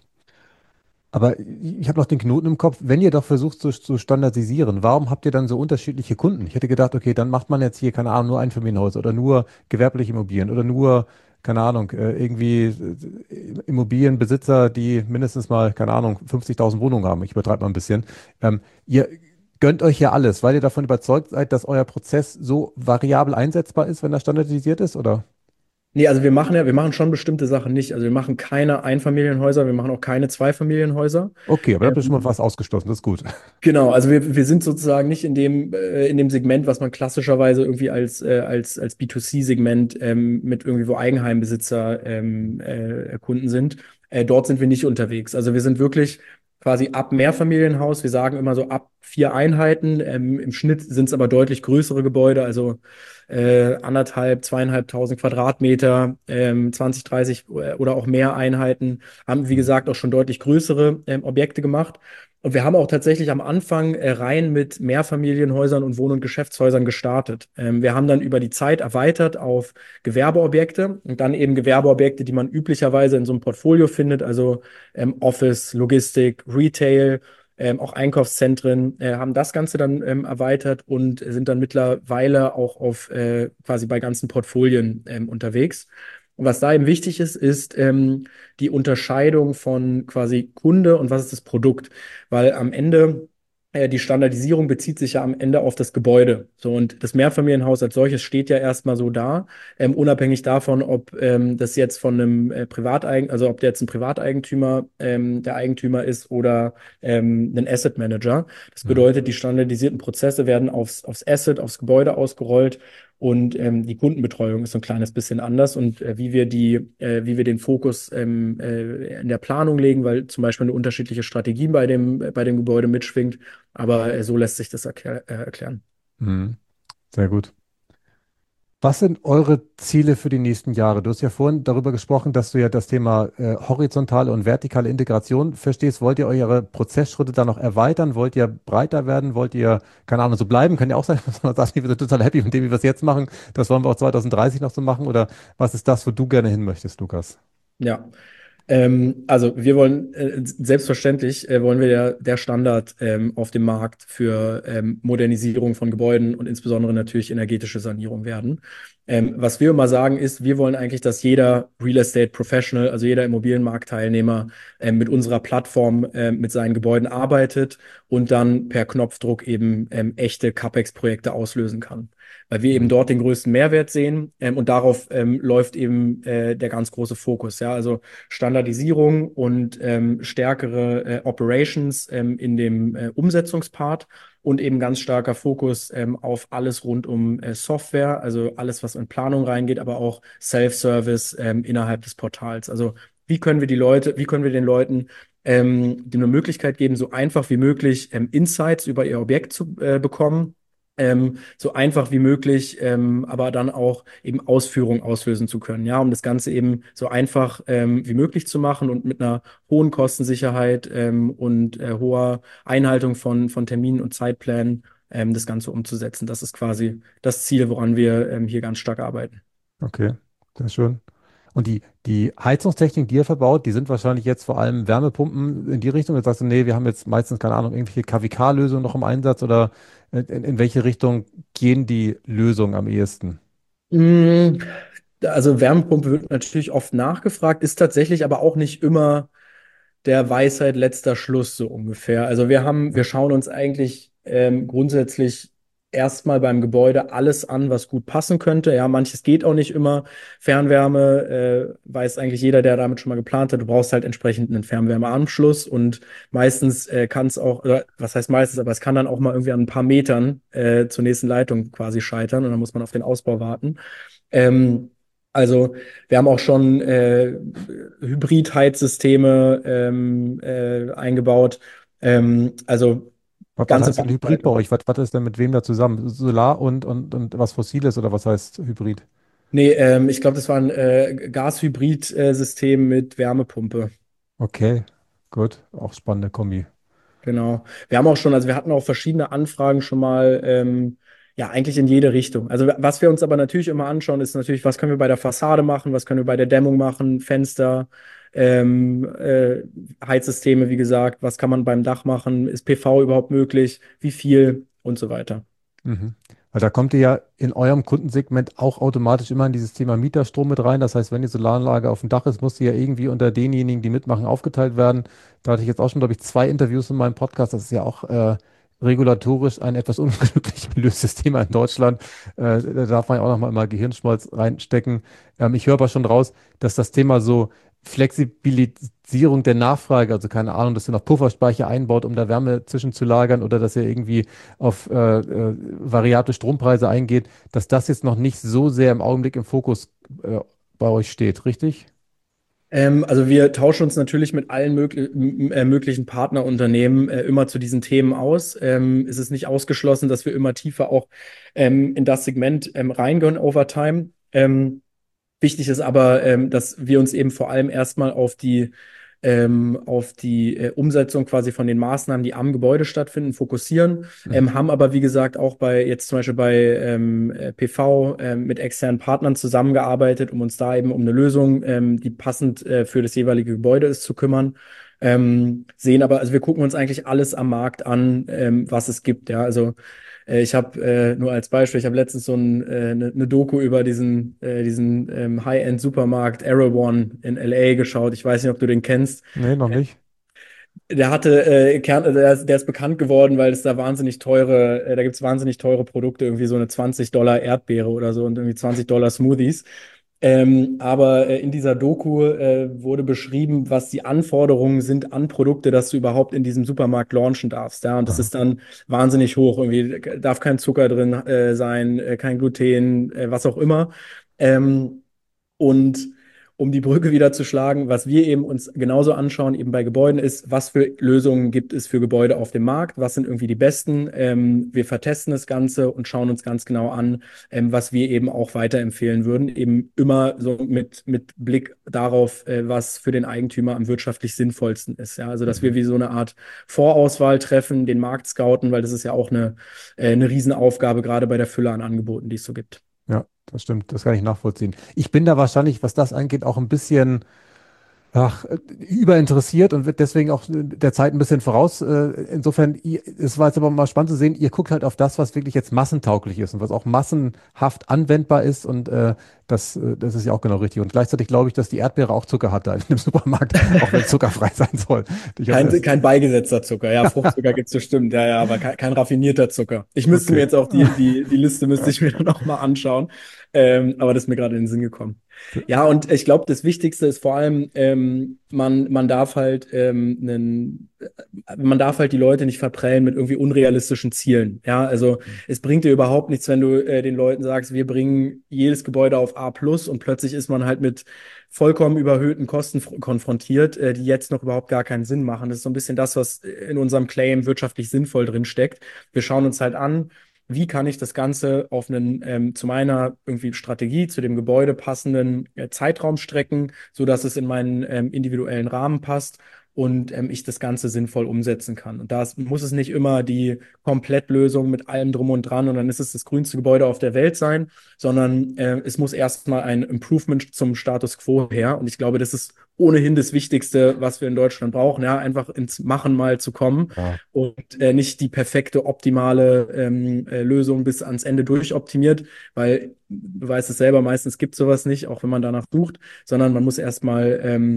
Aber ich habe noch den Knoten im Kopf. Wenn ihr doch versucht zu, zu standardisieren, warum habt ihr dann so unterschiedliche Kunden? Ich hätte gedacht, okay, dann macht man jetzt hier, keine Ahnung, nur Einfamilienhäuser oder nur gewerbliche Immobilien oder nur, keine Ahnung, äh, irgendwie äh, Immobilienbesitzer, die mindestens mal, keine Ahnung, fünfzigtausend Wohnungen haben. Ich übertreibe mal ein bisschen. Ähm, ihr gönnt euch ja alles, weil ihr davon überzeugt seid, dass euer Prozess so variabel einsetzbar ist, wenn er standardisiert ist, oder? Nee, also wir machen ja, wir machen schon bestimmte Sachen nicht. Also wir machen keine Einfamilienhäuser, wir machen auch keine Zweifamilienhäuser. Okay, aber da habt ihr schon mal Ähm, was ausgeschlossen, das ist gut. Genau, also wir, wir sind sozusagen nicht in dem, äh, in dem Segment, was man klassischerweise irgendwie als, äh, als, als B zwei C-Segment ähm, mit irgendwie, wo Eigenheimbesitzer ähm, äh, Kunden sind. Äh, dort sind wir nicht unterwegs. Also wir sind wirklich quasi ab Mehrfamilienhaus. Wir sagen immer so ab vier Einheiten. Ähm, im Schnitt sind es aber deutlich größere Gebäude, also äh, anderthalb, zweieinhalbtausend Quadratmeter, ähm, zwanzig, dreißig oder auch mehr Einheiten. Haben, wie gesagt, auch schon deutlich größere ähm, Objekte gemacht. Und wir haben auch tatsächlich am Anfang äh, rein mit Mehrfamilienhäusern und Wohn- und Geschäftshäusern gestartet. Ähm, wir haben dann über die Zeit erweitert auf Gewerbeobjekte und dann eben Gewerbeobjekte, die man üblicherweise in so einem Portfolio findet, also ähm, Office, Logistik, Retail, ähm, auch Einkaufszentren, äh, haben das Ganze dann ähm, erweitert und sind dann mittlerweile auch auf äh, quasi bei ganzen Portfolien ähm, unterwegs. Und was da eben wichtig ist, ist ähm, die Unterscheidung von quasi Kunde und was ist das Produkt. Weil am Ende, äh, die Standardisierung bezieht sich ja am Ende auf das Gebäude. So, und das Mehrfamilienhaus als solches steht ja erstmal so da, ähm, unabhängig davon, ob ähm, das jetzt von einem äh, Privateigen, also ob der jetzt ein Privateigentümer ähm, der Eigentümer ist oder ähm, ein Asset Manager. Das Hm. bedeutet, die standardisierten Prozesse werden aufs, aufs Asset, aufs Gebäude ausgerollt. Und ähm, die Kundenbetreuung ist so ein kleines bisschen anders und äh, wie wir die, äh, wie wir den Fokus ähm, äh, in der Planung legen, weil zum Beispiel eine unterschiedliche Strategie bei dem, äh, bei dem Gebäude mitschwingt. Aber äh, so lässt sich das erklär äh, erklären. Hm. Sehr gut. Was sind eure Ziele für die nächsten Jahre? Du hast ja vorhin darüber gesprochen, dass du ja das Thema äh, horizontale und vertikale Integration verstehst. Wollt ihr eure Prozessschritte da noch erweitern? Wollt ihr breiter werden? Wollt ihr, keine Ahnung, so bleiben? Kann ja auch sein, dass man sagt, wir sind total happy mit dem, wie wir es jetzt machen. Das wollen wir auch zwanzig dreißig noch so machen. Oder was ist das, wo du gerne hin möchtest, Lukas? Ja. Ähm, also wir wollen, äh, selbstverständlich äh, wollen wir der, der Standard ähm, auf dem Markt für ähm, Modernisierung von Gebäuden und insbesondere natürlich energetische Sanierung werden. Ähm, was wir immer sagen ist, wir wollen eigentlich, dass jeder Real Estate Professional, also jeder Immobilienmarktteilnehmer ähm, mit unserer Plattform ähm, mit seinen Gebäuden arbeitet und dann per Knopfdruck eben ähm, echte CapEx-Projekte auslösen kann, weil wir eben Hm. dort den größten Mehrwert sehen ähm, und darauf ähm, läuft eben äh, der ganz große Fokus. Ja, also Standardisierung und ähm, stärkere äh, Operations ähm, in dem äh, Umsetzungspart und eben ganz starker Fokus ähm, auf alles rund um äh, Software, also alles, was in Planung reingeht, aber auch Self-Service ähm, innerhalb des Portals. Also wie können wir die Leute, wie können wir den Leuten ähm, die eine Möglichkeit geben, so einfach wie möglich ähm, Insights über ihr Objekt zu äh, bekommen, ähm, so einfach wie möglich, ähm, aber dann auch eben Ausführung auslösen zu können, ja, um das Ganze eben so einfach ähm, wie möglich zu machen und mit einer hohen Kostensicherheit ähm, und äh, hoher Einhaltung von, von Terminen und Zeitplänen ähm, das Ganze umzusetzen. Das ist quasi das Ziel, woran wir ähm, hier ganz stark arbeiten. Okay, sehr schön. Und die, die Heizungstechnik, die ihr verbaut, die sind wahrscheinlich jetzt vor allem Wärmepumpen in die Richtung. Jetzt sagst du, nee, wir haben jetzt meistens, keine Ahnung, irgendwelche K W K-Lösungen noch im Einsatz oder in, in welche Richtung gehen die Lösungen am ehesten? Mm, Also Wärmepumpe wird natürlich oft nachgefragt, ist tatsächlich aber auch nicht immer der Weisheit letzter Schluss so ungefähr. Also wir haben, wir schauen uns eigentlich ähm, grundsätzlich erstmal beim Gebäude alles an, was gut passen könnte. Ja, manches geht auch nicht immer. Fernwärme, äh, weiß eigentlich jeder, der damit schon mal geplant hat. Du brauchst halt entsprechend einen Fernwärmeanschluss und meistens äh, kann es auch, oder was heißt meistens, aber es kann dann auch mal irgendwie an ein paar Metern äh, zur nächsten Leitung quasi scheitern und dann muss man auf den Ausbau warten. Ähm, also wir haben auch schon äh, Hybrid-Heizsysteme ähm, äh, eingebaut. Ähm, also Was, was ganze heißt denn Hybrid bei Bandbreite. euch? Was, was ist denn mit wem da zusammen? Solar und, und, und was Fossiles oder was heißt Hybrid? Nee, ähm, ich glaube, das war ein äh, Gas-Hybrid-System mit Wärmepumpe. Okay, gut, auch spannende Kombi. Genau. Wir haben auch schon, also wir hatten auch verschiedene Anfragen schon mal, ähm, ja, eigentlich in jede Richtung. Also was wir uns aber natürlich immer anschauen, ist natürlich, was können wir bei der Fassade machen, was können wir bei der Dämmung machen, Fenster, ähm, äh, Heizsysteme, wie gesagt, was kann man beim Dach machen, ist P V überhaupt möglich, wie viel und so weiter. Mhm. Weil da kommt ihr ja in eurem Kundensegment auch automatisch immer in dieses Thema Mieterstrom mit rein. Das heißt, wenn die Solaranlage auf dem Dach ist, muss die ja irgendwie unter denjenigen, die mitmachen, aufgeteilt werden. Da hatte ich jetzt auch schon, glaube ich, zwei Interviews in meinem Podcast. Das ist ja auch äh, regulatorisch ein etwas unglücklich gelöstes Thema in Deutschland. Äh, da darf man ja auch noch mal immer Gehirnschmalz reinstecken. Ähm, ich höre aber schon raus, dass das Thema so Flexibilisierung der Nachfrage, also keine Ahnung, dass ihr noch Pufferspeicher einbaut, um da Wärme zwischenzulagern oder dass ihr irgendwie auf äh, äh, variable Strompreise eingeht, dass das jetzt noch nicht so sehr im Augenblick im Fokus äh, bei euch steht, richtig? Ähm, also wir tauschen uns natürlich mit allen mögli m- äh, möglichen Partnerunternehmen äh, immer zu diesen Themen aus. Ähm, es ist nicht ausgeschlossen, dass wir immer tiefer auch ähm, in das Segment ähm, reingehen over time. Ähm, Wichtig ist aber, ähm, dass wir uns eben vor allem erstmal auf die, ähm, auf die äh, Umsetzung quasi von den Maßnahmen, die am Gebäude stattfinden, fokussieren, Mhm. ähm, haben aber, wie gesagt, auch bei jetzt zum Beispiel bei ähm, äh, P V ähm, mit externen Partnern zusammengearbeitet, um uns da eben um eine Lösung, ähm, die passend äh, für das jeweilige Gebäude ist, zu kümmern. Ähm, sehen aber, also wir gucken uns eigentlich alles am Markt an, ähm, was es gibt. Ja, also äh, ich habe äh, nur als Beispiel, ich habe letztens so ein, äh, eine, eine Doku über diesen, äh, diesen ähm, High-End-Supermarkt Erewhon in L A geschaut. Ich weiß nicht, ob du den kennst. Nee, noch nicht. Der hatte äh, Kern, äh, der, ist- der ist bekannt geworden, weil es da wahnsinnig teure, äh, da gibt's wahnsinnig teure Produkte, irgendwie so eine zwanzig Dollar Erdbeere oder so und irgendwie zwanzig Dollar Smoothies. Ähm, aber äh, in dieser Doku äh, wurde beschrieben, was die Anforderungen sind an Produkte, dass du überhaupt in diesem Supermarkt launchen darfst. Ja, und das Aha. ist dann wahnsinnig hoch. Irgendwie darf kein Zucker drin äh, sein, äh, kein Gluten, äh, was auch immer. Ähm, und um die Brücke wieder zu schlagen, was wir eben uns genauso anschauen, eben bei Gebäuden, ist, was für Lösungen gibt es für Gebäude auf dem Markt, was sind irgendwie die besten. Ähm, wir vertesten das Ganze und schauen uns ganz genau an, ähm, was wir eben auch weiterempfehlen würden, eben immer so mit, mit Blick darauf, äh, was für den Eigentümer am wirtschaftlich sinnvollsten ist. Ja? Also, dass wir Mhm. wie so eine Art Vorauswahl treffen, den Markt scouten, weil das ist ja auch eine, äh, eine Riesenaufgabe, gerade bei der Fülle an Angeboten, die es so gibt. Ja, das stimmt. Das kann ich nachvollziehen. Ich bin da wahrscheinlich, was das angeht, auch ein bisschen ach, äh, überinteressiert und wird deswegen auch äh, der Zeit ein bisschen voraus. Äh, Insofern, ihr- es war jetzt aber mal spannend zu sehen, ihr guckt halt auf das, was wirklich jetzt massentauglich ist und was auch massenhaft anwendbar ist und äh, das, äh, das ist ja auch genau richtig. Und gleichzeitig glaube ich, dass die Erdbeere auch Zucker hat da in dem Supermarkt, auch wenn es zuckerfrei sein soll. Ich habe Kein, es. kein beigesetzter Zucker. Ja, Fruchtzucker gibt's bestimmt. Ja, ja, aber kein, kein raffinierter Zucker. Ich müsste mir Okay. jetzt auch die, die, die Liste müsste ich mir dann auch mal anschauen. Ähm, aber das ist mir gerade in den Sinn gekommen. Ja, und ich glaube, das Wichtigste ist vor allem, ähm, man, man darf halt ähm, einen, äh, man darf halt die Leute nicht verprellen mit irgendwie unrealistischen Zielen. Ja, also es bringt dir überhaupt nichts, wenn du äh, den Leuten sagst, wir bringen jedes Gebäude auf A plus und plötzlich ist man halt mit vollkommen überhöhten Kosten f- konfrontiert, äh, die jetzt noch überhaupt gar keinen Sinn machen. Das ist so ein bisschen das, was in unserem Claim wirtschaftlich sinnvoll drin steckt. Wir schauen uns halt an, wie kann ich das Ganze auf einen ähm, zu meiner irgendwie Strategie, zu dem Gebäude passenden äh, Zeitraum strecken, so dass es in meinen ähm, individuellen Rahmen passt und ähm, ich das Ganze sinnvoll umsetzen kann. Und da ist- muss es nicht immer die Komplettlösung mit allem drum und dran und dann ist es das grünste Gebäude auf der Welt sein, sondern äh, es muss erstmal ein Improvement zum Status quo her. Und ich glaube, das ist ohnehin das Wichtigste, was wir in Deutschland brauchen, ja, einfach ins Machen mal zu kommen Ja. und äh, nicht die perfekte, optimale ähm, äh, Lösung bis ans Ende durchoptimiert, weil du weißt es selber, meistens gibt es sowas nicht, auch wenn man danach sucht, sondern man muss erstmal ähm,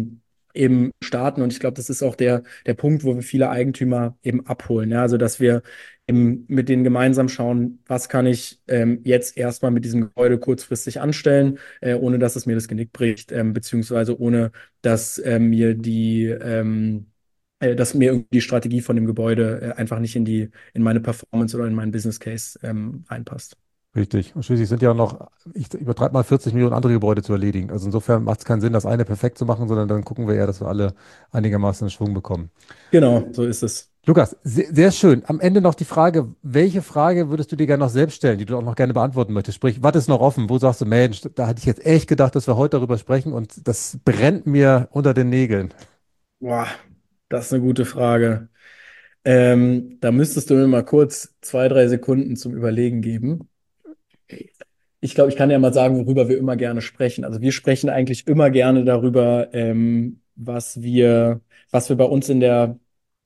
eben starten. Und ich glaube, das ist auch der, der Punkt, wo wir viele Eigentümer eben abholen. Ja? Also, dass wir eben mit denen gemeinsam schauen, was kann ich ähm, jetzt erstmal mit diesem Gebäude kurzfristig anstellen, äh, ohne dass es mir das Genick bricht, ähm, beziehungsweise ohne dass ähm, mir die ähm, äh, dass mir irgendwie die Strategie von dem Gebäude äh, einfach nicht in die, in meine Performance oder in meinen Business Case ähm, reinpasst. Richtig. Und schließlich sind ja auch noch, ich übertreibe mal, vierzig Millionen andere Gebäude zu erledigen. Also insofern macht es keinen Sinn, das eine perfekt zu machen, sondern dann gucken wir eher, dass wir alle einigermaßen in Schwung bekommen. Genau, so ist es. Lukas, sehr, sehr schön. Am Ende noch die Frage, welche Frage würdest du dir gerne noch selbst stellen, die du auch noch gerne beantworten möchtest? Sprich, was ist noch offen? Wo sagst du, Mensch, da hatte ich jetzt echt gedacht, dass wir heute darüber sprechen und das brennt mir unter den Nägeln. Boah, das ist eine gute Frage. Ähm, da müsstest du mir mal kurz zwei, drei Sekunden zum Überlegen geben. Ich glaube, ich kann ja mal sagen, worüber wir immer gerne sprechen. Also wir sprechen eigentlich immer gerne darüber, ähm, was wir, was wir bei uns in der,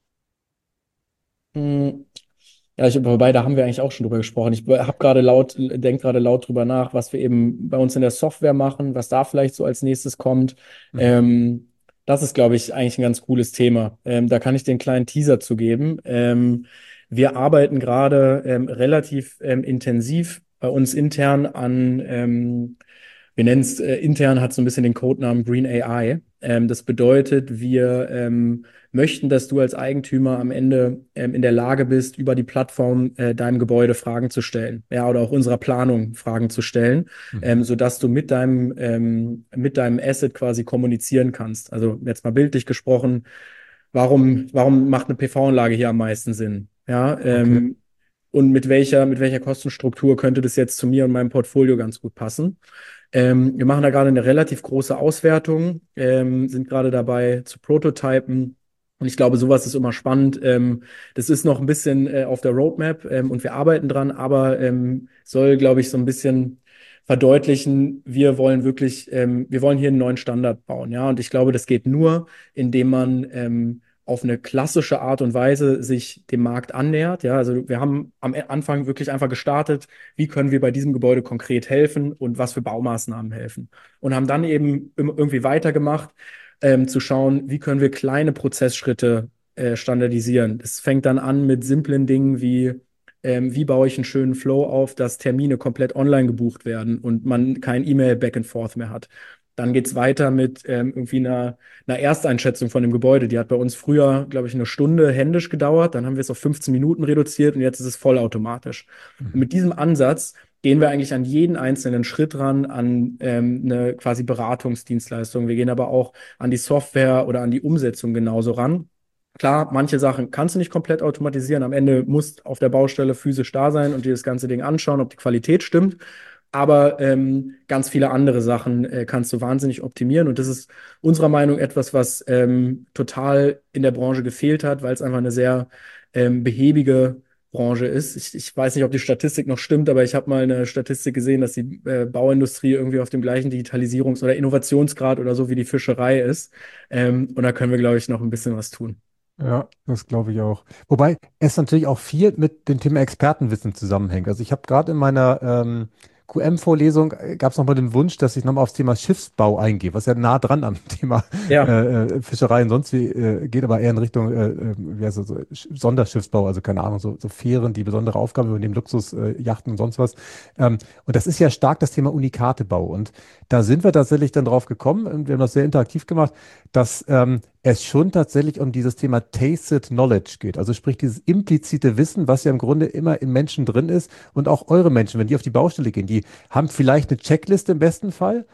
hm, ja, ich, wobei, da haben wir eigentlich auch schon drüber gesprochen. Ich habe gerade laut, denke gerade laut drüber nach, was wir eben bei uns in der Software machen, was da vielleicht so als nächstes kommt. Mhm. Ähm, Das ist, glaube ich, eigentlich ein ganz cooles Thema. Ähm, da kann ich den kleinen Teaser zu geben. Ähm, wir arbeiten gerade ähm, relativ ähm, intensiv bei uns intern an, ähm, wir nennen es äh, intern, hat so ein bisschen den Codenamen Green A I. Ähm, das bedeutet, wir ähm, möchten, dass du als Eigentümer am Ende ähm, in der Lage bist, über die Plattform äh, deinem Gebäude Fragen zu stellen, ja, oder auch unserer Planung Fragen zu stellen, Mhm. ähm, sodass du mit deinem, ähm, mit deinem Asset quasi kommunizieren kannst. Also jetzt mal bildlich gesprochen, warum, warum macht eine P V-Anlage hier am meisten Sinn? Ja, Okay. ähm, und mit welcher, mit welcher Kostenstruktur könnte das jetzt zu mir und meinem Portfolio ganz gut passen? Ähm, wir machen da gerade eine relativ große Auswertung, ähm, sind gerade dabei zu prototypen. Und ich glaube, sowas ist immer spannend. Ähm, das ist noch ein bisschen äh, auf der Roadmap ähm, und wir arbeiten dran, aber ähm, soll, glaube ich, so ein bisschen verdeutlichen, wir wollen wirklich, ähm, wir wollen hier einen neuen Standard bauen. Ja, und ich glaube, das geht nur, indem man ähm, auf eine klassische Art und Weise sich dem Markt annähert. Ja, also wir haben am Anfang wirklich einfach gestartet, wie können wir bei diesem Gebäude konkret helfen und was für Baumaßnahmen helfen. Und haben dann eben irgendwie weitergemacht, ähm, zu schauen, wie können wir kleine Prozessschritte äh, standardisieren. Das fängt dann an mit simplen Dingen wie, ähm, wie baue ich einen schönen Flow auf, dass Termine komplett online gebucht werden und man kein E-Mail back and forth mehr hat. Dann geht es weiter mit ähm, irgendwie einer, einer Ersteinschätzung von dem Gebäude. Die hat bei uns früher, glaube ich, eine Stunde händisch gedauert. Dann haben wir es auf fünfzehn Minuten reduziert und jetzt ist es vollautomatisch. Und Mhm. mit diesem Ansatz gehen wir eigentlich an jeden einzelnen Schritt ran, an ähm, eine quasi Beratungsdienstleistung. Wir gehen aber auch an die Software oder an die Umsetzung genauso ran. Klar, manche Sachen kannst du nicht komplett automatisieren. Am Ende musst auf der Baustelle physisch da sein und dir das ganze Ding anschauen, ob die Qualität stimmt. Aber ähm, ganz viele andere Sachen äh, kannst du wahnsinnig optimieren. Und das ist unserer Meinung etwas, was ähm, total in der Branche gefehlt hat, weil es einfach eine sehr ähm, behäbige Branche ist. Ich, ich weiß nicht, ob die Statistik noch stimmt, aber ich habe mal eine Statistik gesehen, dass die äh, Bauindustrie irgendwie auf dem gleichen Digitalisierungs- oder Innovationsgrad oder so wie die Fischerei ist. Ähm, und da können wir, glaube ich, noch ein bisschen was tun. Ja, das glaube ich auch. Wobei es natürlich auch viel mit dem Thema Expertenwissen zusammenhängt. Also ich habe gerade in meiner ähm, Q M-Vorlesung gab es nochmal den Wunsch, dass ich nochmal aufs Thema Schiffsbau eingehe, was ja nah dran am Thema Ja, äh, äh, Fischerei und sonst wie äh, geht, aber eher in Richtung äh, äh, wie heißt das, so, Sch- Sonderschiffsbau, also keine Ahnung, so, so Fähren, die besondere Aufgaben übernehmen, Luxusjachten äh, Yachten und sonst was. Ähm, und das ist ja stark das Thema Unikatebau. Und da sind wir tatsächlich dann drauf gekommen, und wir haben das sehr interaktiv gemacht, dass ähm, es schon tatsächlich um dieses Thema Tacit Knowledge geht. Also sprich dieses implizite Wissen, was ja im Grunde immer in Menschen drin ist. Und auch eure Menschen, wenn die auf die Baustelle gehen, die haben vielleicht eine Checkliste im besten Fall.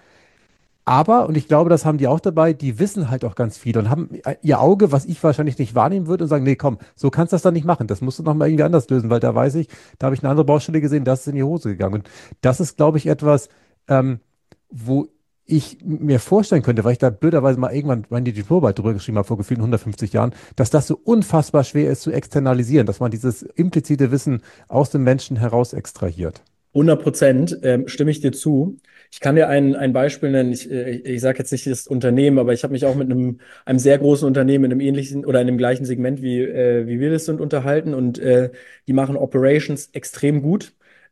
Aber, und ich glaube, das haben die auch dabei, die wissen halt auch ganz viel und haben ihr Auge, was ich wahrscheinlich nicht wahrnehmen würde, und sagen, nee, komm, so kannst du das dann nicht machen. Das musst du nochmal irgendwie anders lösen, weil da weiß ich, da habe ich eine andere Baustelle gesehen, das ist in die Hose gegangen. Und das ist, glaube ich, etwas, ähm, wo ich mir vorstellen könnte, weil ich da blöderweise mal irgendwann meine Diplomarbeit drüber geschrieben habe, vor gefühlten hundertfünfzig Jahren, dass das so unfassbar schwer ist zu externalisieren, dass man dieses implizite Wissen aus dem Menschen heraus extrahiert. hundert Prozent ähm, stimme ich dir zu. Ich kann dir ein, ein Beispiel nennen. Ich, äh, ich sage jetzt nicht das Unternehmen, aber ich habe mich auch mit einem, einem sehr großen Unternehmen in einem ähnlichen oder in dem gleichen Segment wie, äh, wie wir das sind unterhalten und äh, die machen Operations extrem gut.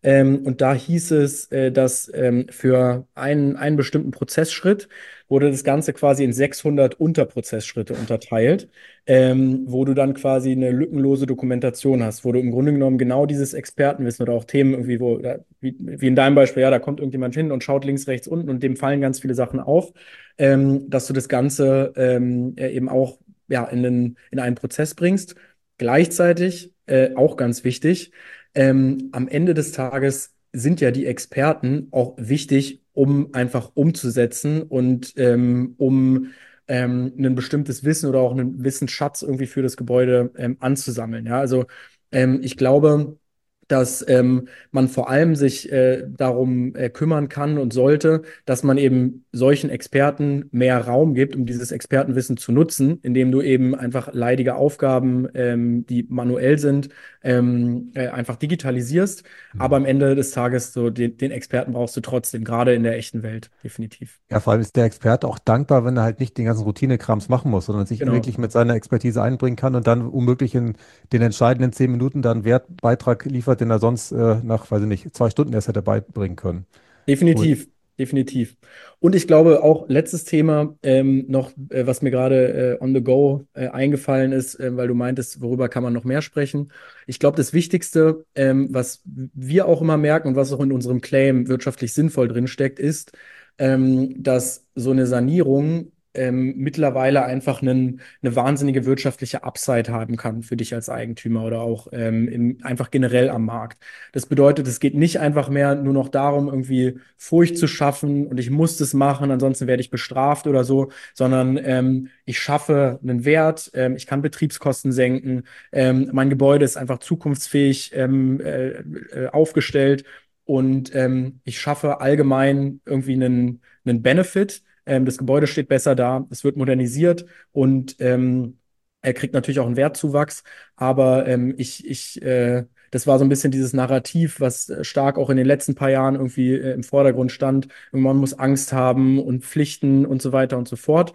Ähm, und da hieß es, äh, dass ähm, für einen, einen bestimmten Prozessschritt wurde das Ganze quasi in sechshundert Unterprozessschritte unterteilt, ähm, wo du dann quasi eine lückenlose Dokumentation hast, wo du im Grunde genommen genau dieses Expertenwissen oder auch Themen irgendwie, wo, da, wie, wie in deinem Beispiel, ja, da kommt irgendjemand hin und schaut links, rechts, unten und dem fallen ganz viele Sachen auf, ähm, dass du das Ganze ähm, äh, eben auch ja, in, den, in einen Prozess bringst. Gleichzeitig, äh, auch ganz wichtig, ähm, am Ende des Tages sind ja die Experten auch wichtig, um einfach umzusetzen und ähm, um ähm, ein bestimmtes Wissen oder auch einen Wissensschatz irgendwie für das Gebäude ähm, anzusammeln. Ja, also ähm, ich glaube, dass ähm, man vor allem sich äh, darum äh, kümmern kann und sollte, dass man eben solchen Experten mehr Raum gibt, um dieses Expertenwissen zu nutzen, indem du eben einfach leidige Aufgaben, ähm, die manuell sind, ähm, äh, einfach digitalisierst. Aber Mhm. am Ende des Tages, so den, den Experten brauchst du trotzdem, gerade in der echten Welt, definitiv. Ja, vor allem ist der Experte auch dankbar, wenn er halt nicht den ganzen Routinekrams machen muss, sondern sich Genau. wirklich mit seiner Expertise einbringen kann und dann womöglich in den entscheidenden zehn Minuten dann einen Wertbeitrag liefert, den er sonst äh, nach, weiß ich nicht, zwei Stunden erst hätte beibringen können. Cool. Definitiv, definitiv. Und ich glaube auch letztes Thema ähm, noch, äh, was mir gerade äh, on the go äh, eingefallen ist, äh, weil du meintest, worüber kann man noch mehr sprechen. Ich glaube, das Wichtigste, ähm, was wir auch immer merken und was auch in unserem Claim wirtschaftlich sinnvoll drinsteckt, ist, ähm, dass so eine Sanierung ähm, mittlerweile einfach einen, eine wahnsinnige wirtschaftliche Upside haben kann für dich als Eigentümer oder auch ähm, im, einfach generell am Markt. Das bedeutet, es geht nicht einfach mehr nur noch darum, irgendwie Furcht zu schaffen und ich muss das machen, ansonsten werde ich bestraft oder so, sondern ähm, ich schaffe einen Wert, ähm, ich kann Betriebskosten senken, ähm, mein Gebäude ist einfach zukunftsfähig ähm, äh, äh, aufgestellt und ähm, ich schaffe allgemein irgendwie einen, einen Benefit. Ähm, das Gebäude steht besser da, es wird modernisiert und ähm, er kriegt natürlich auch einen Wertzuwachs, aber ähm, ich, ich äh, das war so ein bisschen dieses Narrativ, was äh, stark auch in den letzten paar Jahren irgendwie äh, im Vordergrund stand. Man muss Angst haben und Pflichten und so weiter und so fort.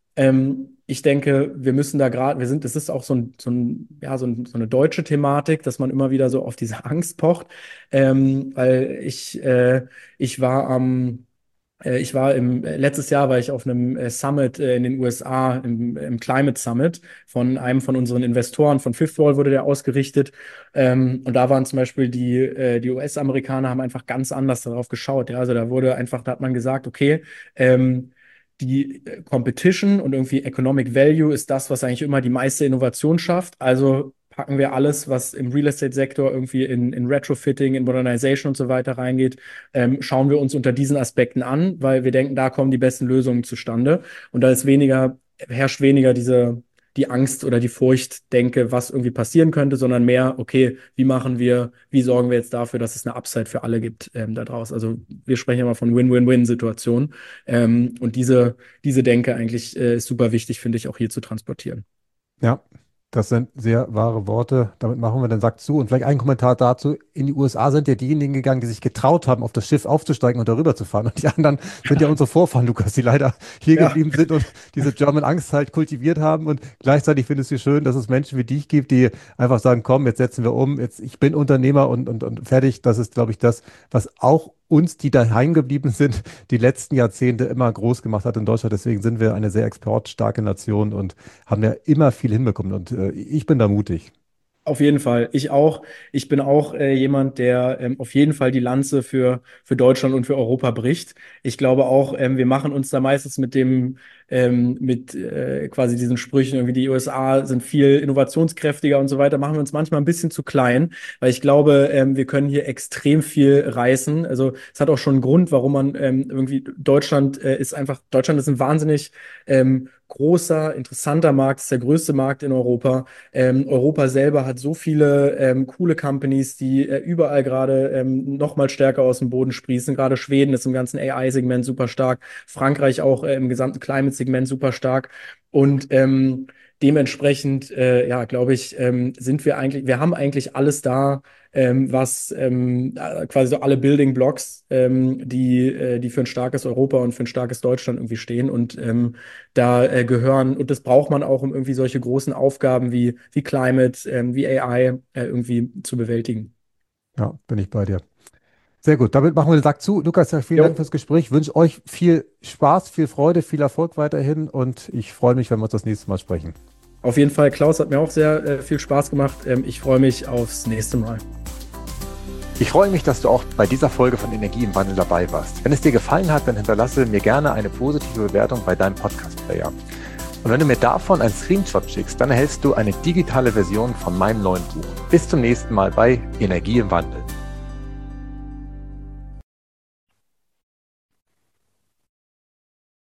Ähm, ich denke, wir müssen da gerade, wir sind, das ist auch so ein, so ein, ja, so ein, so eine deutsche Thematik, dass man immer wieder so auf diese Angst pocht. Ähm, weil ich, äh, ich war am äh, Ich war im, äh, letztes Jahr war ich auf einem äh, Summit äh, in den U S A, im, im Climate Summit von einem von unseren Investoren, von Fifth Wall wurde der ausgerichtet. Ähm, und da waren zum Beispiel die, äh, die U S-Amerikaner haben einfach ganz anders darauf geschaut. Ja? Also da wurde einfach, da hat man gesagt, okay, ähm, die äh, Competition und irgendwie Economic Value ist das, was eigentlich immer die meiste Innovation schafft. Also packen wir alles, was im Real Estate-Sektor irgendwie in, in Retrofitting, in Modernization und so weiter reingeht, ähm, schauen wir uns unter diesen Aspekten an, weil wir denken, da kommen die besten Lösungen zustande. Und da ist weniger, herrscht weniger diese, die Angst oder die Furcht, denke, was irgendwie passieren könnte, sondern mehr, okay, wie machen wir, wie sorgen wir jetzt dafür, dass es eine Upside für alle gibt ähm, da draußen. Also wir sprechen ja mal von Win-Win-Win-Situationen. Ähm, und diese, diese Denke eigentlich äh, ist super wichtig, finde ich, auch hier zu transportieren. Ja, das sind sehr wahre Worte. Damit machen wir den Sack zu. Und vielleicht ein Kommentar dazu. In die U S A sind ja diejenigen gegangen, die sich getraut haben, auf das Schiff aufzusteigen und darüber zu fahren. Und die anderen sind ja unsere Vorfahren, Lukas, die leider hier Ja, geblieben sind und diese German Angst halt kultiviert haben. Und gleichzeitig findest du schön, dass es Menschen wie dich gibt, die einfach sagen, komm, jetzt setzen wir um, jetzt, ich bin Unternehmer und, und, und fertig. Das ist, glaube ich, das, was auch uns, die daheim geblieben sind, die letzten Jahrzehnte immer groß gemacht hat in Deutschland. Deswegen sind wir eine sehr exportstarke Nation und haben ja immer viel hinbekommen. Und äh, ich bin da mutig. auf jeden Fall. Ich auch. Ich bin auch äh, jemand, der ähm, auf jeden Fall die Lanze für, für Deutschland und für Europa bricht. Ich glaube auch, ähm, wir machen uns da meistens mit dem, ähm, mit äh, quasi diesen Sprüchen, irgendwie die U S A sind viel innovationskräftiger und so weiter, machen wir uns manchmal ein bisschen zu klein, weil ich glaube, ähm, wir können hier extrem viel reißen. Also es hat auch schon einen Grund, warum man ähm, irgendwie Deutschland äh, ist einfach, Deutschland ist ein wahnsinnig ähm, großer, interessanter Markt, ist der größte Markt in Europa. Ähm, Europa selber hat so viele ähm, coole Companies, die äh, überall gerade ähm, noch mal stärker aus dem Boden sprießen. Gerade Schweden ist im ganzen A I-Segment super stark, Frankreich auch äh, im gesamten Climate-Segment super stark. Und ähm, dementsprechend, äh, ja, glaube ich, ähm, sind wir eigentlich, wir haben eigentlich alles da, ähm, was ähm, äh, quasi so alle Building Blocks, ähm, die, äh, die für ein starkes Europa und für ein starkes Deutschland irgendwie stehen. Und ähm, da äh, gehören, und das braucht man auch, um irgendwie solche großen Aufgaben wie, wie Climate, ähm, wie A I äh, irgendwie zu bewältigen. Ja, bin ich bei dir. Sehr gut, damit machen wir den Sack zu. Lukas, vielen Jo. Dank fürs Gespräch. Ich wünsche euch viel Spaß, viel Freude, viel Erfolg weiterhin und ich freue mich, wenn wir uns das nächste Mal sprechen. Auf jeden Fall, Klaus, hat mir auch sehr äh, viel Spaß gemacht. Ähm, ich freue mich aufs nächste Mal. Ich freue mich, dass du auch bei dieser Folge von Energie im Wandel dabei warst. Wenn es dir gefallen hat, dann hinterlasse mir gerne eine positive Bewertung bei deinem Podcast-Player. Und wenn du mir davon einen Screenshot schickst, dann erhältst du eine digitale Version von meinem neuen Buch. Bis zum nächsten Mal bei Energie im Wandel.